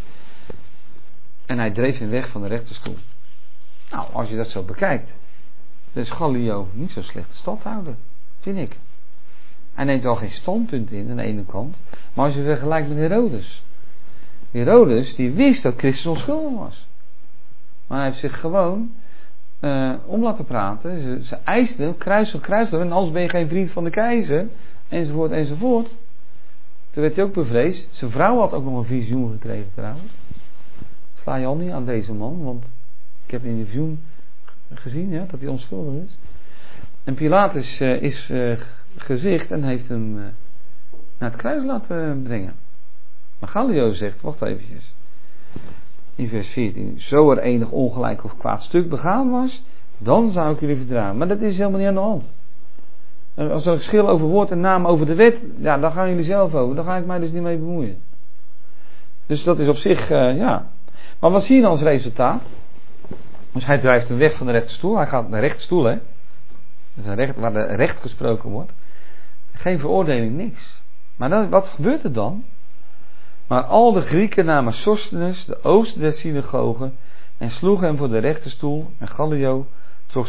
A: en hij dreef hem weg van de rechterstoel. Nou, als je dat zo bekijkt, dan is Gallio niet zo'n slechte stadhouder, vind ik. Hij neemt wel geen standpunt in aan de ene kant. Maar als je vergelijkt met Herodes. Herodes die wist dat Christus onschuldig was. Maar hij heeft zich gewoon om laten praten. Ze eisten hem, kruis en anders ben je geen vriend van de keizer. Enzovoort, enzovoort. Toen werd hij ook bevreesd. Zijn vrouw had ook nog een visioen gekregen trouwens. Sla je al niet aan deze man, want ik heb in de visioen gezien dat hij onschuldig is. En Pilatus is gezicht en heeft hem naar het kruis laten brengen. Maar Gallio zegt, wacht eventjes. In vers 14. Zo er enig ongelijk of kwaad stuk begaan was, dan zou ik jullie verdragen. Maar dat is helemaal niet aan de hand. Als er een geschil over woord en naam over de wet, ja, dan gaan jullie zelf over. Daar ga ik mij dus niet mee bemoeien. Dus dat is op zich, ja. Maar wat zie je dan als resultaat? Dus hij drijft hem weg van de rechterstoel. Hij gaat naar de rechterstoel, hè. Dat is een recht, waar de recht gesproken wordt. Geen veroordeling, niks. Maar dan, wat gebeurt er dan? Maar al de Grieken namen Sosthenes, de ooster der synagogen, en sloegen hem voor de rechterstoel. En Gallio trok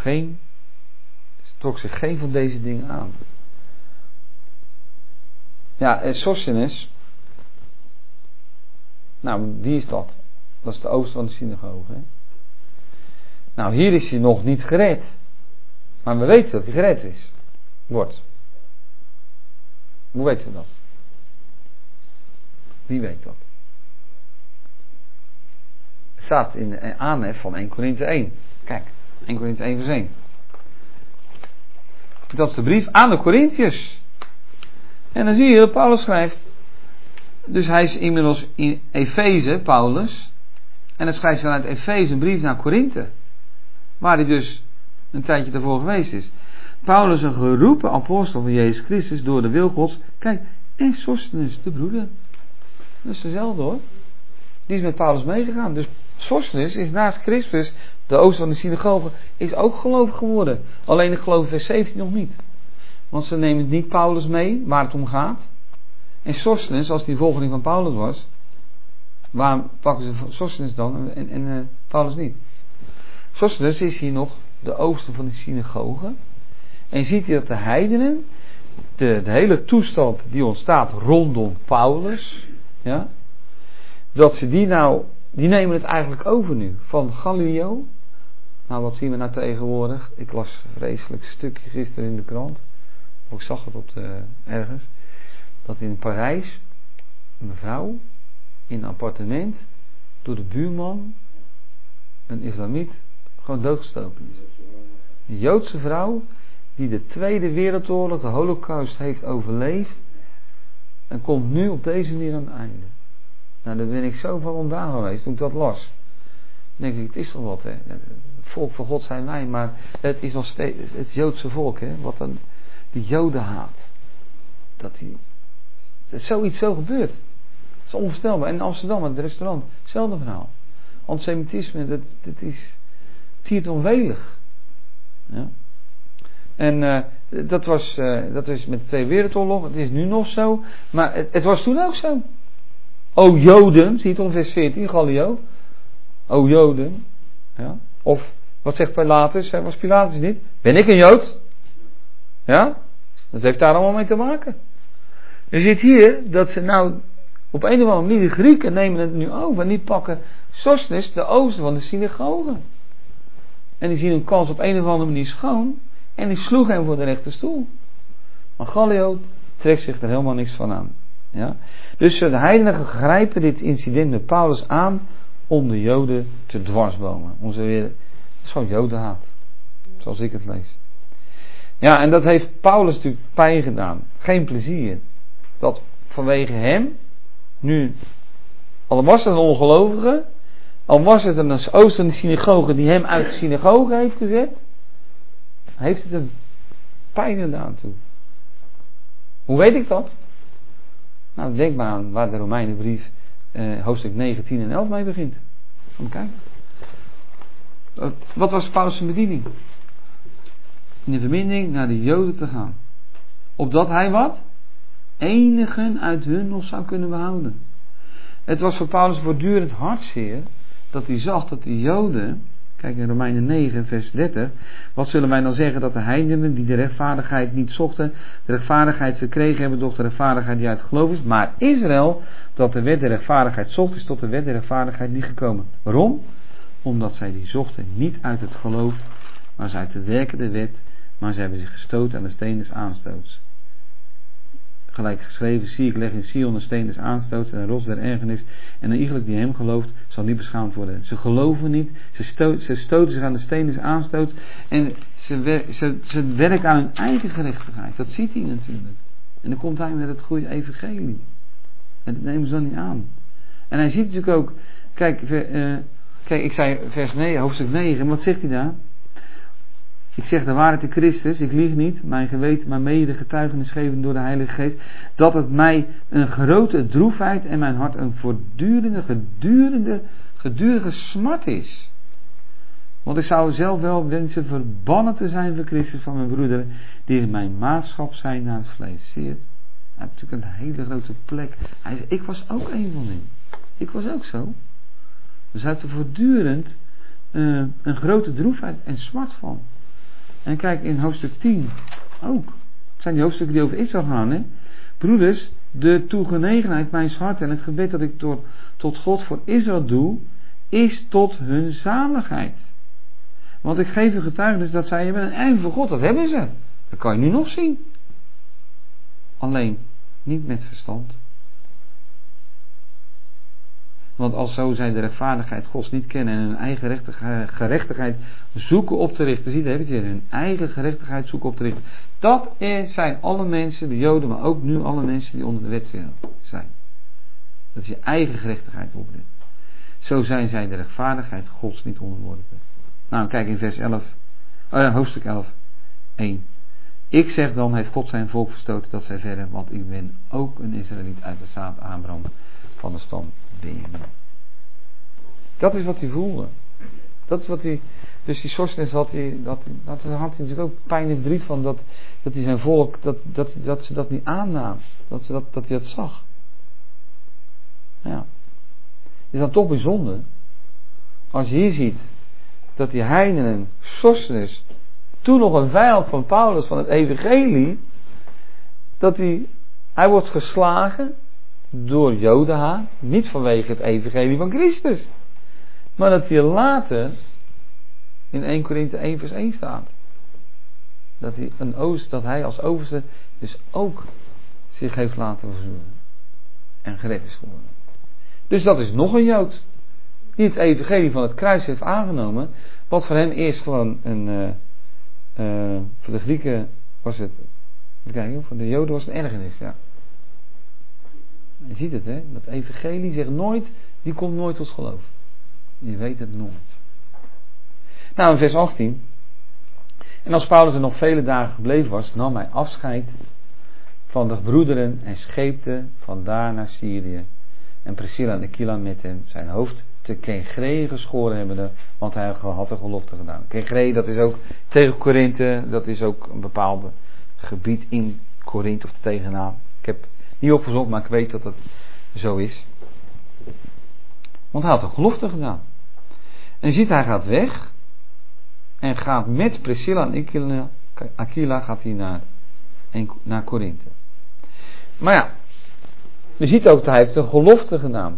A: zich geen van deze dingen aan. Ja, Sosthenes. Nou, wie is dat? Dat is de ooster van de synagoge. Hè? Nou, hier is hij nog niet gered. Maar we weten dat hij gered wordt. Hoe weten we dat? Wie weet dat? Het staat in de aanhef van 1 Korinthe 1. Kijk, 1 Korinthe 1 vers 1. Dat is de brief aan de Korinthiërs. En dan zie je dat Paulus schrijft. Dus hij is inmiddels in Efeze, Paulus. En dan schrijft hij vanuit Efeze een brief naar Korinthe. Waar hij dus een tijdje daarvoor geweest is. Paulus, een geroepen apostel van Jezus Christus door de wil Gods. Kijk, en Sosthenes, de broeder. Dat is dezelfde hoor. Die is met Paulus meegegaan. Dus Sosthenes is naast Crispus, de ooster van de synagoge, is ook gelovig geworden. Alleen ik geloof vers 17 nog niet. Want ze nemen niet Paulus mee, waar het om gaat. En Sosthenes, als die volgeling van Paulus was, waar pakken ze Sosthenes dan en Paulus niet? Sosthenes is hier nog de ooster van de synagoge. En je ziet hier dat de heidenen, de hele toestand die ontstaat rondom Paulus, ja, dat ze die nemen het eigenlijk over nu. Van Gallio. Nou, wat zien we nou tegenwoordig? Ik las een vreselijk stukje gisteren in de krant. Of ik zag het ergens. Dat in Parijs een mevrouw in een appartement door de buurman, een islamiet, gewoon doodgestoken is. Een Joodse vrouw die de Tweede Wereldoorlog, de Holocaust heeft overleefd en komt nu op deze manier aan het einde. Nou, daar ben ik zo van ontdaan geweest toen ik dat las. Dan denk ik, het is toch wat, hè? Het volk van God zijn wij, maar het is nog steeds het Joodse volk, hè? Wat dan die Joden haat. Dat zoiets zo gebeurt. Dat is onvoorstelbaar. En in Amsterdam, het restaurant, hetzelfde verhaal. Antisemitisme, dat tiert onwelig. Ja. En dat is met de Tweede Wereldoorlog, het is nu nog zo, maar het was toen ook zo. O Joden, zie je toch in vers 14, Gallio? O Joden. Ja. Of, wat zegt Pilatus? Was Pilatus niet? Ben ik een Jood? Ja? Dat heeft daar allemaal mee te maken. Je ziet hier dat ze nou op een of andere manier, de Grieken nemen het nu over. En die pakken Sosthenes, de ooster van de synagoge. En die zien hun kans op een of andere manier schoon. En die sloegen hem voor de rechterstoel. Maar Gallio trekt zich er helemaal niks van aan. Ja? Dus de heidenen grijpen dit incident met Paulus aan om de Joden te dwarsbomen. Het is gewoon Jodenhaat. Zoals ik het lees. Ja, en dat heeft Paulus natuurlijk pijn gedaan. Geen plezier. Dat vanwege hem, nu, al was het een ongelovige, al was het een ooster van de synagoge die hem uit de synagoge heeft gezet, heeft het een pijn gedaan toe. Hoe weet ik dat? Nou, denk maar aan waar de Romeinenbrief hoofdstuk 9, 10 en 11 mee begint. Kom kijken. Wat was Paulus' bediening? In de verbinding naar de Joden te gaan. Opdat hij wat? Enigen uit hun nog zou kunnen behouden. Het was voor Paulus voortdurend hartzeer dat hij zag dat de Joden Kijk in Romeinen 9 vers 30. Wat zullen wij dan zeggen dat de heidenen die de rechtvaardigheid niet zochten, de rechtvaardigheid verkregen hebben door de rechtvaardigheid die uit het geloof is. Maar Israël, dat de wet de rechtvaardigheid zocht, is tot de wet de rechtvaardigheid niet gekomen. Waarom? Omdat zij die zochten niet uit het geloof, maar ze uit de werken der wet, maar ze hebben zich gestoten aan de steen des aanstoots. Gelijk geschreven, zie ik leg in Sion een steen des aanstoots en een rots der ergernis, en een iegelijk die hem gelooft zal niet beschaamd worden. Ze geloven niet, ze stoten zich aan de steen des aanstoots en ze werken aan hun eigen gerechtigheid. Dat ziet hij natuurlijk. En dan komt hij met het goede evangelie. En dat nemen ze dan niet aan. En hij ziet natuurlijk ook, kijk, ik zei vers 9, hoofdstuk 9, wat zegt hij daar? Ik zeg de waarheid in Christus, ik lieg niet, mijn geweten, mijn mede getuigenis geven door de Heilige Geest, dat het mij een grote droefheid en mijn hart een gedurige smart is. Want ik zou zelf wel wensen verbannen te zijn voor Christus van mijn broederen, die in mijn maatschap zijn naar het vlees. Zie je het? Hij heeft natuurlijk een hele grote plek. Hij zegt, ik was ook een van hen. Ik was ook zo. Dus hij heeft er voortdurend een grote droefheid en smart van. En kijk in hoofdstuk 10 ook. Het zijn die hoofdstukken die over Israël gaan. Hè? Broeders, de toegenegenheid mijns hart en het gebed dat ik tot God voor Israël doe, is tot hun zaligheid. Want ik geef u getuigenis dat zij hebben een eigen voor God. Dat hebben ze. Dat kan je nu nog zien. Alleen niet met verstand. Want als zo zij de rechtvaardigheid Gods niet kennen en hun eigen gerechtigheid zoeken op te richten. Zie je, heb je hun eigen gerechtigheid zoeken op te richten. Dat zijn alle mensen, de Joden, maar ook nu alle mensen die onder de wet zijn. Dat is je eigen gerechtigheid opricht. Zo zijn zij de rechtvaardigheid Gods niet onderworpen. Nou, kijk in vers 11, hoofdstuk 11, 1. Ik zeg dan, heeft God zijn volk verstoten dat zij verder, want ik ben ook een Israëliet uit de zaad Abraham van de stam Benjamin. Dat is wat hij voelde. Dat is wat hij, dus die Sosthenes had hij natuurlijk ook pijn en verdriet van dat hij zijn volk, dat ze dat niet aannam. Dat hij dat zag. Ja. Het is dan toch bijzonder, als je hier ziet, dat die heidenen, Sosthenes, toen nog een vijand van Paulus, van het evangelie, dat hij wordt geslagen door Jodenhaat, niet vanwege het evangelie van Christus, maar dat hij later in 1 Korinthe 1 vers 1 staat. Dat hij als overste dus ook zich heeft laten verzoenen en gered is geworden. Dus dat is nog een Jood die het evangelie van het kruis heeft aangenomen, wat voor hem eerst gewoon voor de Grieken was het, voor de Joden was het een ergernis, ja. Je ziet het, hè? Dat evangelie zegt nooit, die komt nooit tot geloof. Je weet het nooit. Nou, in vers 18. En als Paulus er nog vele dagen gebleven was, nam hij afscheid van de broederen en scheepte vandaar naar Syrië. En Priscilla en Aquila met hem zijn hoofd te Kengree geschoren hebben, want hij had een gelofte gedaan. Kengree, dat is ook tegen Korinthe, dat is ook een bepaald gebied in Korinthe of tegenaan. Ik heb niet opgezocht, maar ik weet dat het zo is. Want hij had een gelofte gedaan. En je ziet, hij gaat weg en gaat met Priscilla en Aquila gaat hij naar Korinthe. Maar ja, je ziet ook dat hij heeft een gelofte gedaan.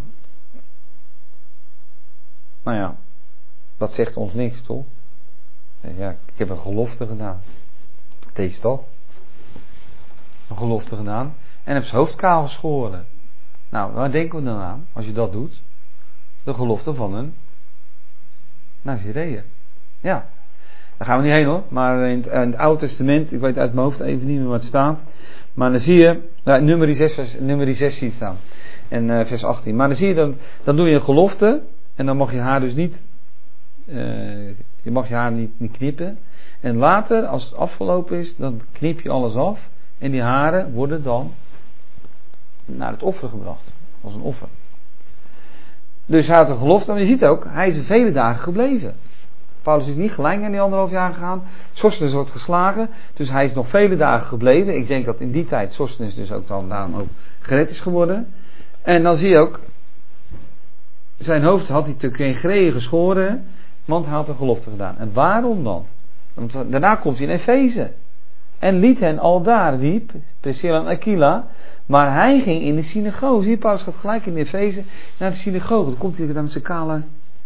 A: Nou ja, dat zegt ons niks, toch? Ja, ik heb een gelofte gedaan. Deze dat. Een gelofte gedaan. En heb zijn hoofd kaal geschoren. Nou, waar denken we dan aan als je dat doet? De gelofte van een Nazireër. Ja, daar gaan we niet heen hoor. Maar in het Oude Testament, ik weet uit mijn hoofd even niet meer wat het staat. Maar dan zie je, nummer 6 zie je staan. En vers 18. Maar dan zie je, dan doe je een gelofte. En dan mag je haar dus niet, je mag je haar niet knippen. En later, als het afgelopen is, dan knip je alles af. En die haren worden dan naar het offer gebracht. Als een offer. Dus hij had een gelofte. Maar je ziet ook, hij is er vele dagen gebleven. Paulus is niet gelijk naar die 1,5 jaar gegaan. Sosthenes wordt geslagen. Dus hij is nog vele dagen gebleven. Ik denk dat in die tijd Sosthenes dus ook daarom ook gered is geworden. En dan zie je ook, zijn hoofd had hij te Kengree geschoren. Want hij had een gelofte gedaan. En waarom dan? Want daarna komt hij in Efeze. En liet hen al daar, diep, Priscilla en Aquila. Maar hij ging in de synagoge. Zie je, Paulus gaat gelijk in Efeze naar de synagoge. Dan komt hij dan met zijn kale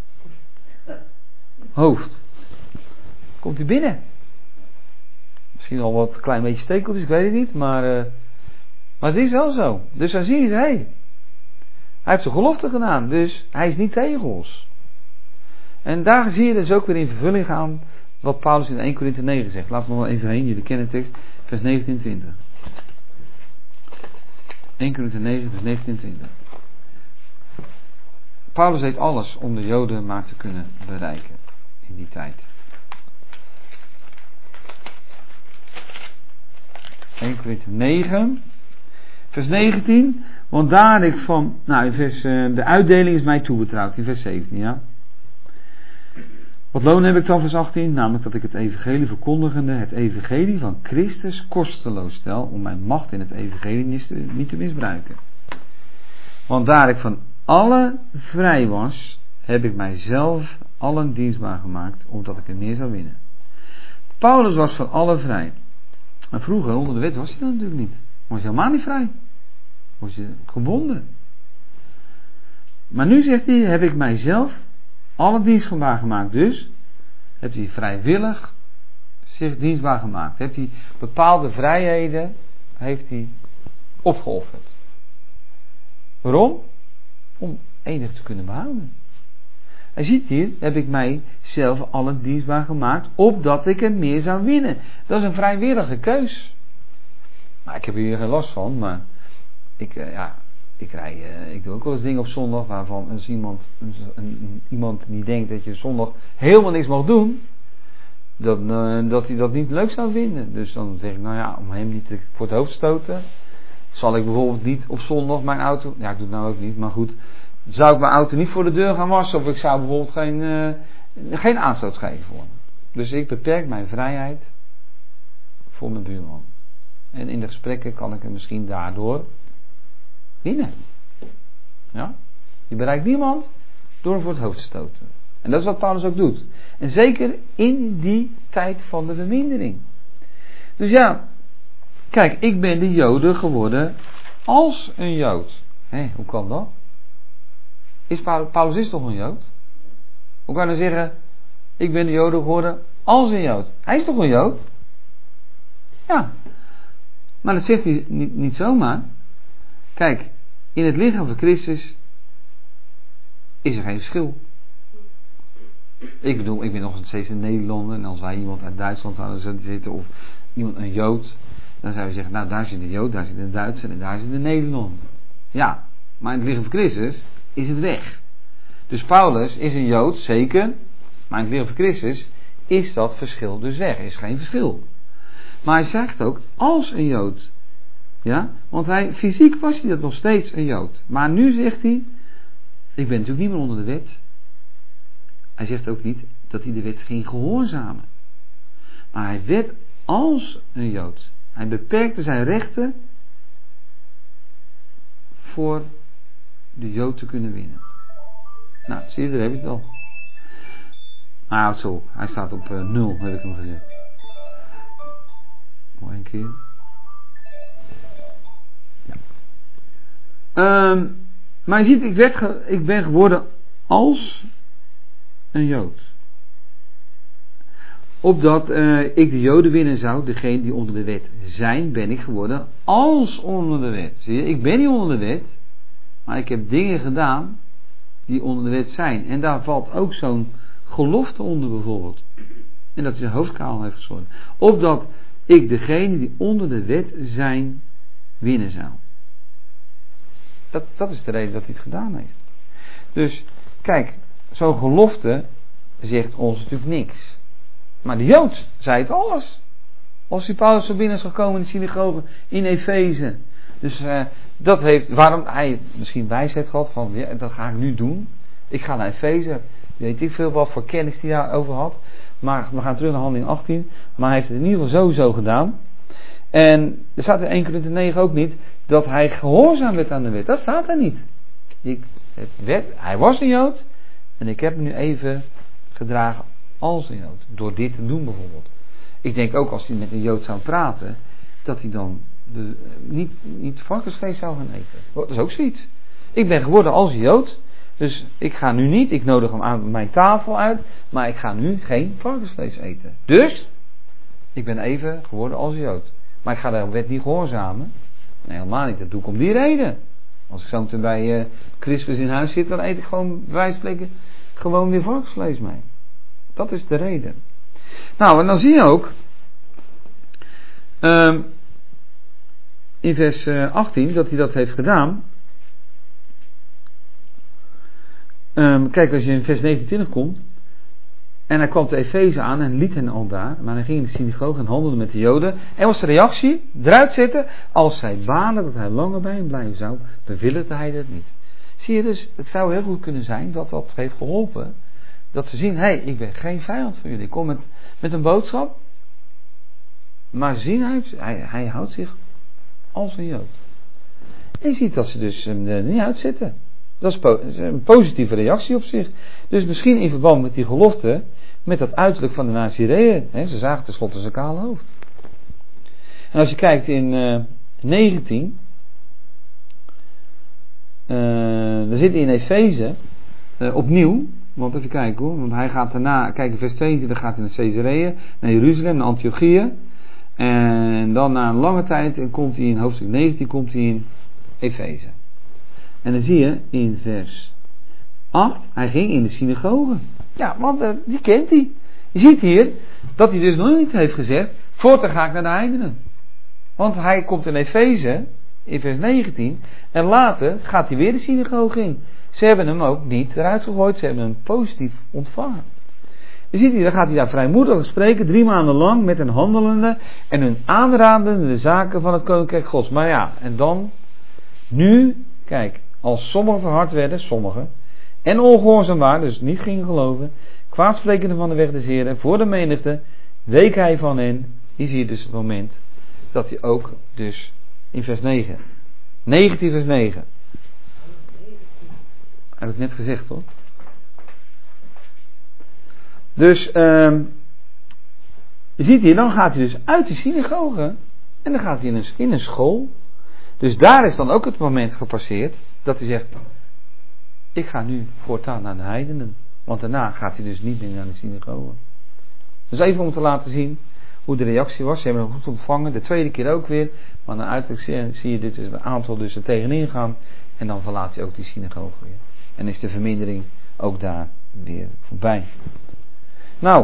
A: hoofd. Komt hij binnen. Misschien al wat klein beetje stekeltjes, ik weet het niet. Maar het is wel zo. Dus dan zie je, hij heeft zijn gelofte gedaan. Dus hij is niet tegen ons. En daar zie je dus ook weer in vervulling gaan wat Paulus in 1 Korinthe 9 zegt. Laten we nog wel even heen, jullie kennen de tekst, vers 19 en 20. 1 Korinthe 9, vers 19 en 20. Paulus deed alles om de Joden maar te kunnen bereiken in die tijd. 1 Korinthe 9, vers 19. Want daar ik van, de uitdeling is mij toebetrouwd, in vers 17, ja. Wat loon heb ik dan, vers 18? Namelijk dat ik het evangelie verkondigende, het evangelie van Christus kosteloos stel, om mijn macht in het evangelie niet te misbruiken. Want daar ik van alle vrij was, heb ik mijzelf allen dienstbaar gemaakt, omdat ik er meer zou winnen. Paulus was van alle vrij. Maar vroeger, onder de wet, was hij dat natuurlijk niet. Was je helemaal niet vrij. Was je gebonden. Maar nu zegt hij, heb ik mijzelf allen dienstbaar gemaakt. Dus heeft hij vrijwillig zich dienstbaar gemaakt. Heeft hij bepaalde vrijheden opgeofferd. Waarom? Om enig te kunnen behouden. Hij ziet hier, heb ik mijzelf allen dienstbaar gemaakt, opdat ik er meer zou winnen. Dat is een vrijwillige keus. Maar ik heb hier geen last van, maar ik doe ook wel eens dingen op zondag waarvan als iemand die denkt dat je zondag helemaal niks mag doen, dat hij dat niet leuk zou vinden. Dus dan zeg ik, om hem niet voor het hoofd te stoten, zal ik bijvoorbeeld niet op zondag mijn auto, ik doe het nou ook niet, maar goed, zou ik mijn auto niet voor de deur gaan wassen, of ik zou bijvoorbeeld geen aanstoot geven voor hem. Dus ik beperk mijn vrijheid voor mijn buurman. En in de gesprekken kan ik hem misschien daardoor winnen. Ja? Je bereikt niemand door hem voor het hoofd te stoten. En dat is wat Paulus ook doet. En zeker in die tijd van de vermindering. Dus ja, kijk, ik ben de Joden geworden als een Jood. Hoe kan dat? Paulus is toch een Jood? Hoe kan hij zeggen, ik ben de Joden geworden als een Jood? Hij is toch een Jood? Ja. Maar dat zegt hij niet zomaar. Kijk, in het lichaam van Christus is er geen verschil. Ik bedoel, ik ben nog steeds een Nederlander. En als wij iemand uit Duitsland zouden zitten, of iemand een Jood, dan zou je zeggen, daar zit een Jood, daar zit een Duitser en daar zit een Nederlander. Ja, maar in het lichaam van Christus is het weg. Dus Paulus is een Jood, zeker, maar in het lichaam van Christus is dat verschil dus weg. Er is geen verschil. Maar hij zegt ook, als een Jood. Ja, want fysiek was hij dat nog steeds een Jood. Maar nu zegt hij, ik ben natuurlijk niet meer onder de wet. Hij zegt ook niet dat hij de wet ging gehoorzamen. Maar hij werd als een Jood. Hij beperkte zijn rechten voor de Jood te kunnen winnen. Nou, zie je, daar heb je het al. Zo, hij staat op 0, heb ik hem gezet. Nog een keer. Ja. Maar je ziet, ik ben geworden als een Jood. Opdat ik de Joden winnen zou, degene die onder de wet zijn, ben ik geworden als onder de wet. Zie je, ik ben niet onder de wet, maar ik heb dingen gedaan die onder de wet zijn. En daar valt ook zo'n gelofte onder bijvoorbeeld. En dat is een hoofdkaal heeft gezorgd. Opdat ik degene die onder de wet zijn, winnen zou. Dat is de reden dat hij het gedaan heeft. Dus, kijk, zo'n gelofte zegt ons natuurlijk niks. Maar de Jood zei het alles. Als die Paulus zo binnen is gekomen in de synagoge in Efeze. Dus dat heeft, waarom hij misschien wijsheid gehad van, ja, dat ga ik nu doen. Ik ga naar Efeze. Weet ik veel wat voor kennis die daarover had. Maar we gaan terug naar Handelingen 18. Maar hij heeft het in ieder geval sowieso gedaan. En er staat in 1 Korinthe 9 ook niet dat hij gehoorzaam werd aan de wet. Dat staat er niet. Hij was een Jood. En ik heb hem nu even gedragen als een Jood. Door dit te doen bijvoorbeeld. Ik denk ook als hij met een Jood zou praten, dat hij dan niet varkensvlees zou gaan eten. Dat is ook zoiets. Ik ben geworden als een Jood, dus ik ga nu niet, ik nodig hem aan mijn tafel uit, maar ik ga nu geen varkensvlees eten. Dus, ik ben even geworden als een Jood. Maar ik ga de wet niet gehoorzamen. Nee, helemaal niet. Dat doe ik om die reden. Als ik zo meteen bij Crispus in huis zit, dan eet ik gewoon, bij wijze van spreken, gewoon weer varkensvlees mee. Dat is de reden. Nou, en dan zie je ook in vers 18 dat hij dat heeft gedaan. Kijk, als je in vers 29 komt. En hij kwam te Efeze aan en liet hen al daar. Maar hij ging in de synagoge en handelde met de Joden. En was de reactie eruit zitten. Als zij banen dat hij langer bij hen blijven zou, bewilligde hij dat niet. Zie je dus, het zou heel goed kunnen zijn dat dat heeft geholpen. Dat ze zien, hé, ik ben geen vijand van jullie. Ik kom met een boodschap. Maar ze zien, hij houdt zich als een Jood. En je ziet dat ze dus er niet uitzitten. Dat is een positieve reactie op zich. Dus misschien in verband met die gelofte, met dat uiterlijk van de Nazireeën. Ze zagen tenslotte zijn kale hoofd. En als je kijkt in 19, dan zit hij in Efeze opnieuw. Want even kijken hoor, want hij gaat daarna, kijk in vers 22 gaat hij naar Caesarea, naar Jeruzalem, naar Antiochië. En dan na een lange tijd komt hij in hoofdstuk 19 komt hij in Efeze. En dan zie je in vers 8, hij ging in de synagoge. Ja, want die kent hij. Je ziet hier dat hij dus nog niet heeft gezegd, voortaan ga ik naar de heidenen. Want hij komt in Efeze, in vers 19, en later gaat hij weer de synagoge in. Ze hebben hem ook niet eruit gegooid, ze hebben hem positief ontvangen. Je ziet hier, dan gaat hij daar vrijmoedig spreken, 3 maanden lang met een handelende en hun aanradende de zaken van het koninkrijk Gods. Maar ja, en dan, nu, kijk, als sommigen verhard werden, sommigen, en ongehoorzaam waren, dus niet gingen geloven, kwaadsprekende van de weg des Heren, voor de menigte, week hij van hen. Hier zie je dus het moment dat hij ook dus in vers 9, 19 vers 9, heb ik net gezegd hoor. Dus je ziet hier, dan gaat hij dus uit de synagoge en dan gaat hij in een school. Dus daar is dan ook het moment gepasseerd dat hij zegt, ik ga nu voortaan naar de heidenen. Want daarna gaat hij dus niet meer naar de synagoge. Dus even om te laten zien hoe de reactie was. Ze hebben hem goed ontvangen, de tweede keer ook weer. Maar dan uiterlijk zie je dit dus een aantal dus er tegenin gaan. En dan verlaat hij ook die synagoge weer. En is de vermindering ook daar weer voorbij. Nou,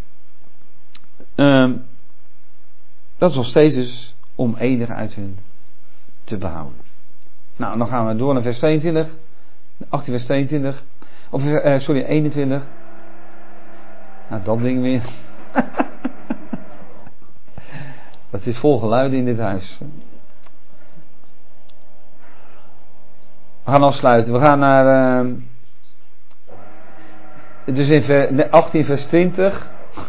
A: dat is nog steeds dus om enigen uit hun te behouden. Nou, dan gaan we door naar vers 22. 18 vers 22. Of, 21. Nou, dat ding weer. Dat is vol geluiden in dit huis. We gaan afsluiten. We gaan naar... dus in 18 vers 20.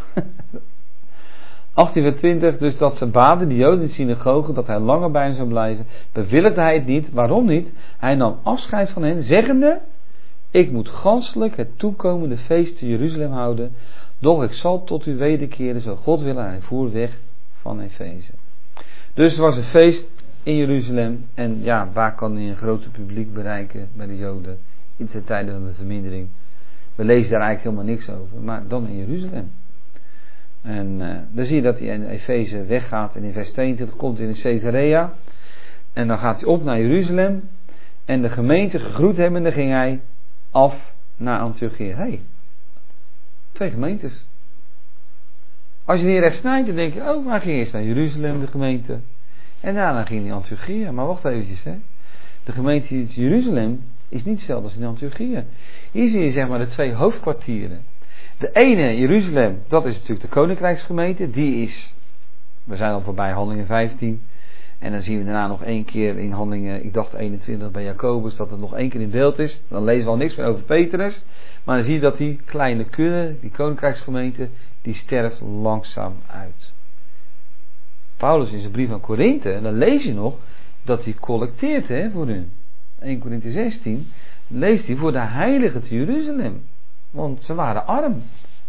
A: 18 vers 20. Dus dat ze baden, die Joden in de synagoge, dat hij langer bij hen zou blijven. Bewilligde hij het niet. Waarom niet? Hij nam afscheid van hen, zeggende... Ik moet ganselijk het toekomende feest te Jeruzalem houden. Doch ik zal tot u wederkeren, zo God wil. En hij voer weg van Efeze. Dus er was een feest in Jeruzalem. En ja, waar kan hij een groter publiek bereiken bij de Joden in de tijden van de vermindering? We lezen daar eigenlijk helemaal niks over. Maar dan in Jeruzalem. En dan zie je dat hij in Efeze weggaat. En in vers 22 komt hij in Caesarea. En dan gaat hij op naar Jeruzalem. En de gemeente gegroet hebbende ging hij af naar Antiochië. Hey, 2 gemeentes. Als je hier recht snijdt, dan denk je, oh, maar hij ging eerst naar Jeruzalem, de gemeente. En daarna ging hij naar Antiochië. Maar wacht eventjes, hè. De gemeente in Jeruzalem is niet hetzelfde als in Antiochië. Hier zie je zeg maar de 2 hoofdkwartieren. De ene, Jeruzalem, dat is natuurlijk de koninkrijksgemeente. Die is, we zijn al voorbij Handelingen 15. En dan zien we daarna nog 1 keer in Handelingen, ik dacht 21 bij Jacobus, dat het nog 1 keer in beeld is. Dan lezen we al niks meer over Petrus. Maar dan zie je dat die kleine kudde, die koninkrijksgemeente, die sterft langzaam uit. Paulus in zijn brief aan Korinthe, en dan lees je nog dat hij collecteert voor hun. 1 Korinthe 16 leest hij voor de heiligen te Jeruzalem. Want ze waren arm.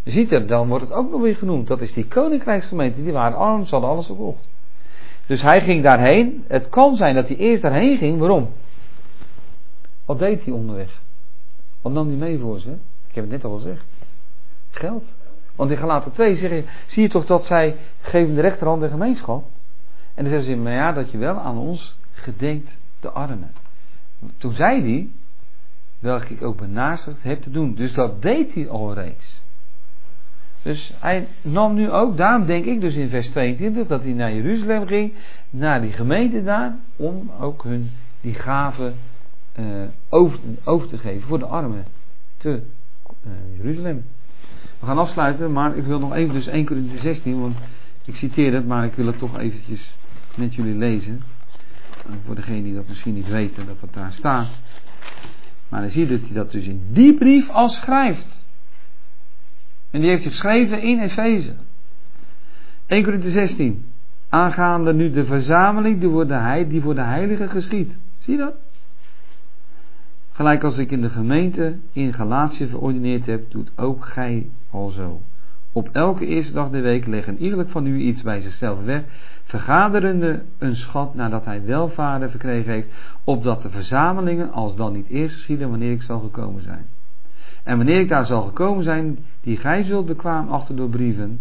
A: Je ziet er, dan wordt het ook nog weer genoemd. Dat is die koninkrijksgemeente, die waren arm, ze hadden alles verkocht. Dus hij ging daarheen. Het kan zijn dat hij eerst daarheen ging. Waarom? Wat deed hij onderweg? Wat nam hij mee voor ze? Ik heb het net al gezegd. Geld. Want in Galaten 2 zie je toch dat zij geven de rechterhand de gemeenschap. En dan zeggen ze, maar ja, dat je wel aan ons gedenkt de armen. Toen zei hij, welke ik ook benaarstigd heb te doen. Dus dat deed hij al reeds. Dus hij nam nu ook, daarom denk ik dus in vers 22, dat hij naar Jeruzalem ging, naar die gemeente daar, om ook hun die gaven over te geven voor de armen te Jeruzalem. We gaan afsluiten, maar ik wil nog even dus 1 Korinthe 16, want ik citeer het, maar ik wil het toch eventjes met jullie lezen. Voor degenen die dat misschien niet weten, dat het daar staat. Maar dan zie je dat hij dat dus in die brief al schrijft. En die heeft hij geschreven in Efeze. 1 Korinthe 16. Aangaande nu de verzameling die voor de heiligen geschiedt. Zie je dat? Gelijk als ik in de gemeente in Galatië verordineerd heb, doet ook gij alzo. Op elke eerste dag der week leggen iederlijk van u iets bij zichzelf weg, vergaderende een schat nadat hij welvaart verkregen heeft, opdat de verzamelingen als dan niet eerst geschieden wanneer ik zal gekomen zijn. En wanneer ik daar zal gekomen zijn, die gij zult bekwaam achter door brieven,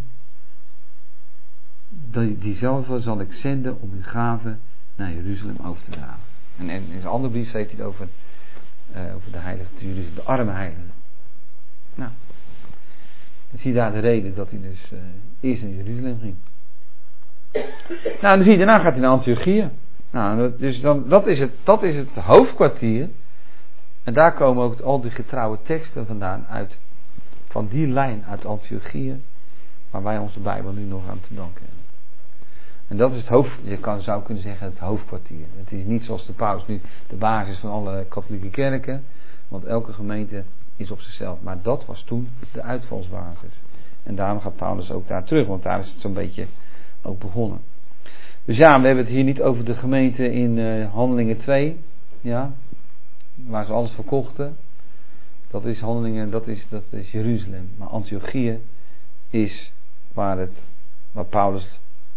A: diezelfde zal ik zenden om uw gaven naar Jeruzalem over te dragen. En in zijn andere brief heeft hij het over de heilige, de arme heiligen. Nou, dan zie je daar de reden dat hij dus eerst naar Jeruzalem ging. Nou, dan zie je, daarna gaat hij naar Antiochië. Nou, dus dan, dat is het hoofdkwartier. En daar komen ook al die getrouwe teksten vandaan uit, van die lijn uit Antiochië, waar wij onze Bijbel nu nog aan te danken hebben. En dat is het zou kunnen zeggen het hoofdkwartier. Het is niet zoals de paus nu de basis van alle katholieke kerken, want elke gemeente is op zichzelf. Maar dat was toen de uitvalsbasis. En daarom gaat Paulus ook daar terug, want daar is het zo'n beetje ook begonnen. Dus ja, we hebben het hier niet over de gemeente in Handelingen 2, ja, waar ze alles verkochten. Dat is Handelingen, dat is Jeruzalem. Maar Antiochië is waar Paulus,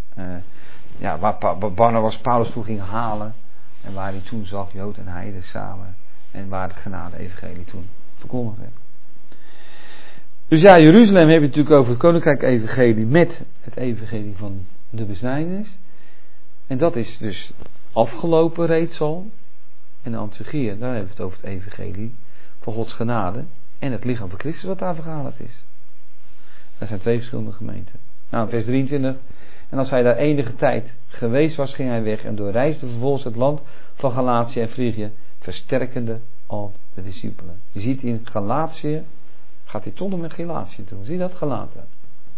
A: waar Barnabas Paulus toe ging halen. En waar hij toen zag Jood en Heiden samen. En waar het genade-evangelie toen verkondigd werd. Dus ja, Jeruzalem heb je natuurlijk over het koninkrijk-evangelie met het evangelie van de besnijdenis. En dat is dus afgelopen reeds al. En Antiochië, daar hebben we het over het evangelie van Gods genade en het lichaam van Christus wat daar vergaderd is. Dat zijn 2 verschillende gemeenten. Nou, vers 23. En als hij daar enige tijd geweest was, ging hij weg en doorreisde vervolgens het land van Galatië en Frigië, versterkende al de discipelen. Je ziet in Galatië, gaat hij tot en met Galatië toe. Zie je dat? Galaten.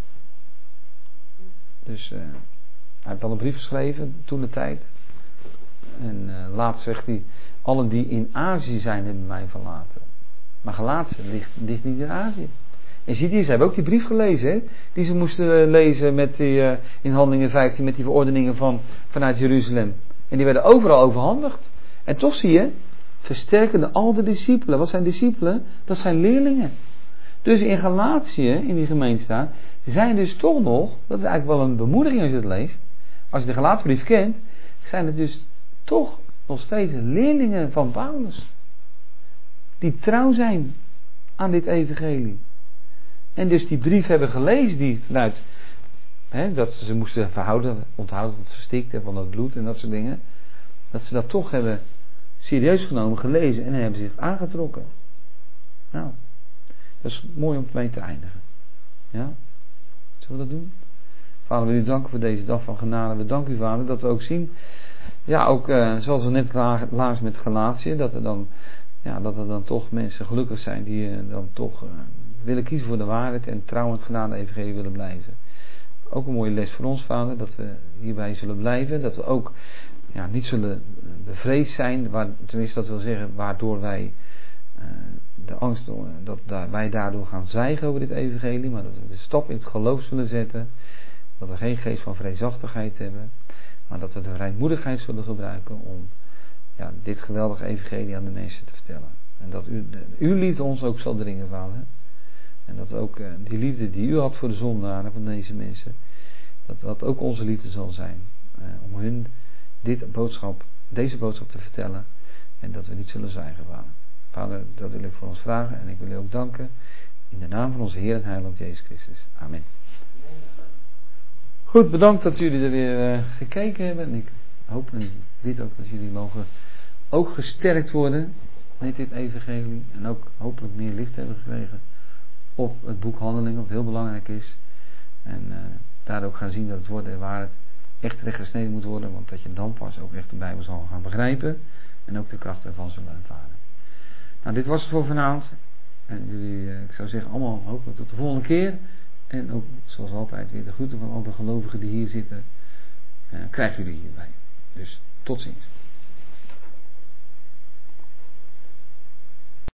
A: Dus hij heeft al een brief geschreven, toen de tijd. En laatst zegt hij, allen die in Azië zijn, hebben mij verlaten. Maar Galatië ligt niet in Azië. En ziet hier, ze hebben ook die brief gelezen, hè, die ze moesten lezen met in Handelingen 15, met die verordeningen vanuit Jeruzalem. En die werden overal overhandigd. En toch zie je, versterkende al de discipelen. Wat zijn discipelen? Dat zijn leerlingen. Dus in Galatië, in die gemeente staan, zijn dus toch nog, dat is eigenlijk wel een bemoediging als je het leest, als je de Galatenbrief kent, zijn het dus toch nog steeds leerlingen van Paulus. Die trouw zijn aan dit evangelie. En dus die brief hebben gelezen die vanuit, dat ze moesten onthouden het verstikte van het bloed en dat soort dingen. Dat ze dat toch hebben serieus genomen, gelezen en hebben zich aangetrokken. Nou, dat is mooi om mee te eindigen. Ja? Zullen we dat doen? Vader, we u danken voor deze dag van genade. We danken u, Vader, dat we ook zien, ja, ook zoals we net lazen met Galatië, dat er dan toch mensen gelukkig zijn die dan toch willen kiezen voor de waarheid en trouw aan het genade-evangelie willen blijven. Ook een mooie les voor ons, Vader, dat we hierbij zullen blijven, dat we ook niet zullen bevreesd zijn, tenminste dat wil zeggen, waardoor wij de angst, dat wij daardoor gaan zwijgen over dit evangelie, maar dat we de stap in het geloof zullen zetten, dat we geen geest van vreesachtigheid hebben, maar dat we de vrijmoedigheid zullen gebruiken om dit geweldige evangelie aan de mensen te vertellen. En dat uw liefde ons ook zal dringen, Vader. En dat ook die liefde die u had voor de zondaren van deze mensen, dat dat ook onze liefde zal zijn. Om hun deze boodschap te vertellen. En dat we niet zullen zwijgen, Vader. Vader, dat wil ik voor ons vragen. En ik wil u ook danken. In de naam van onze Heer en Heiland Jezus Christus. Amen. Goed, bedankt dat jullie er weer gekeken hebben. En ik hoop en dit ook dat jullie mogen ook gesterkt worden met dit evangelie. En ook hopelijk meer licht hebben gekregen op het boek Handelingen, wat heel belangrijk is. En daar ook gaan zien dat het woord der waarheid echt recht gesneden moet worden. Want dat je dan pas ook echt de Bijbel zal gaan begrijpen. En ook de kracht ervan zullen ervaren. Nou, dit was het voor vanavond. En jullie, ik zou zeggen, allemaal hopelijk tot de volgende keer. En ook, zoals altijd, weer de groeten van al de gelovigen die hier zitten. Krijgen jullie hierbij. Dus, tot ziens.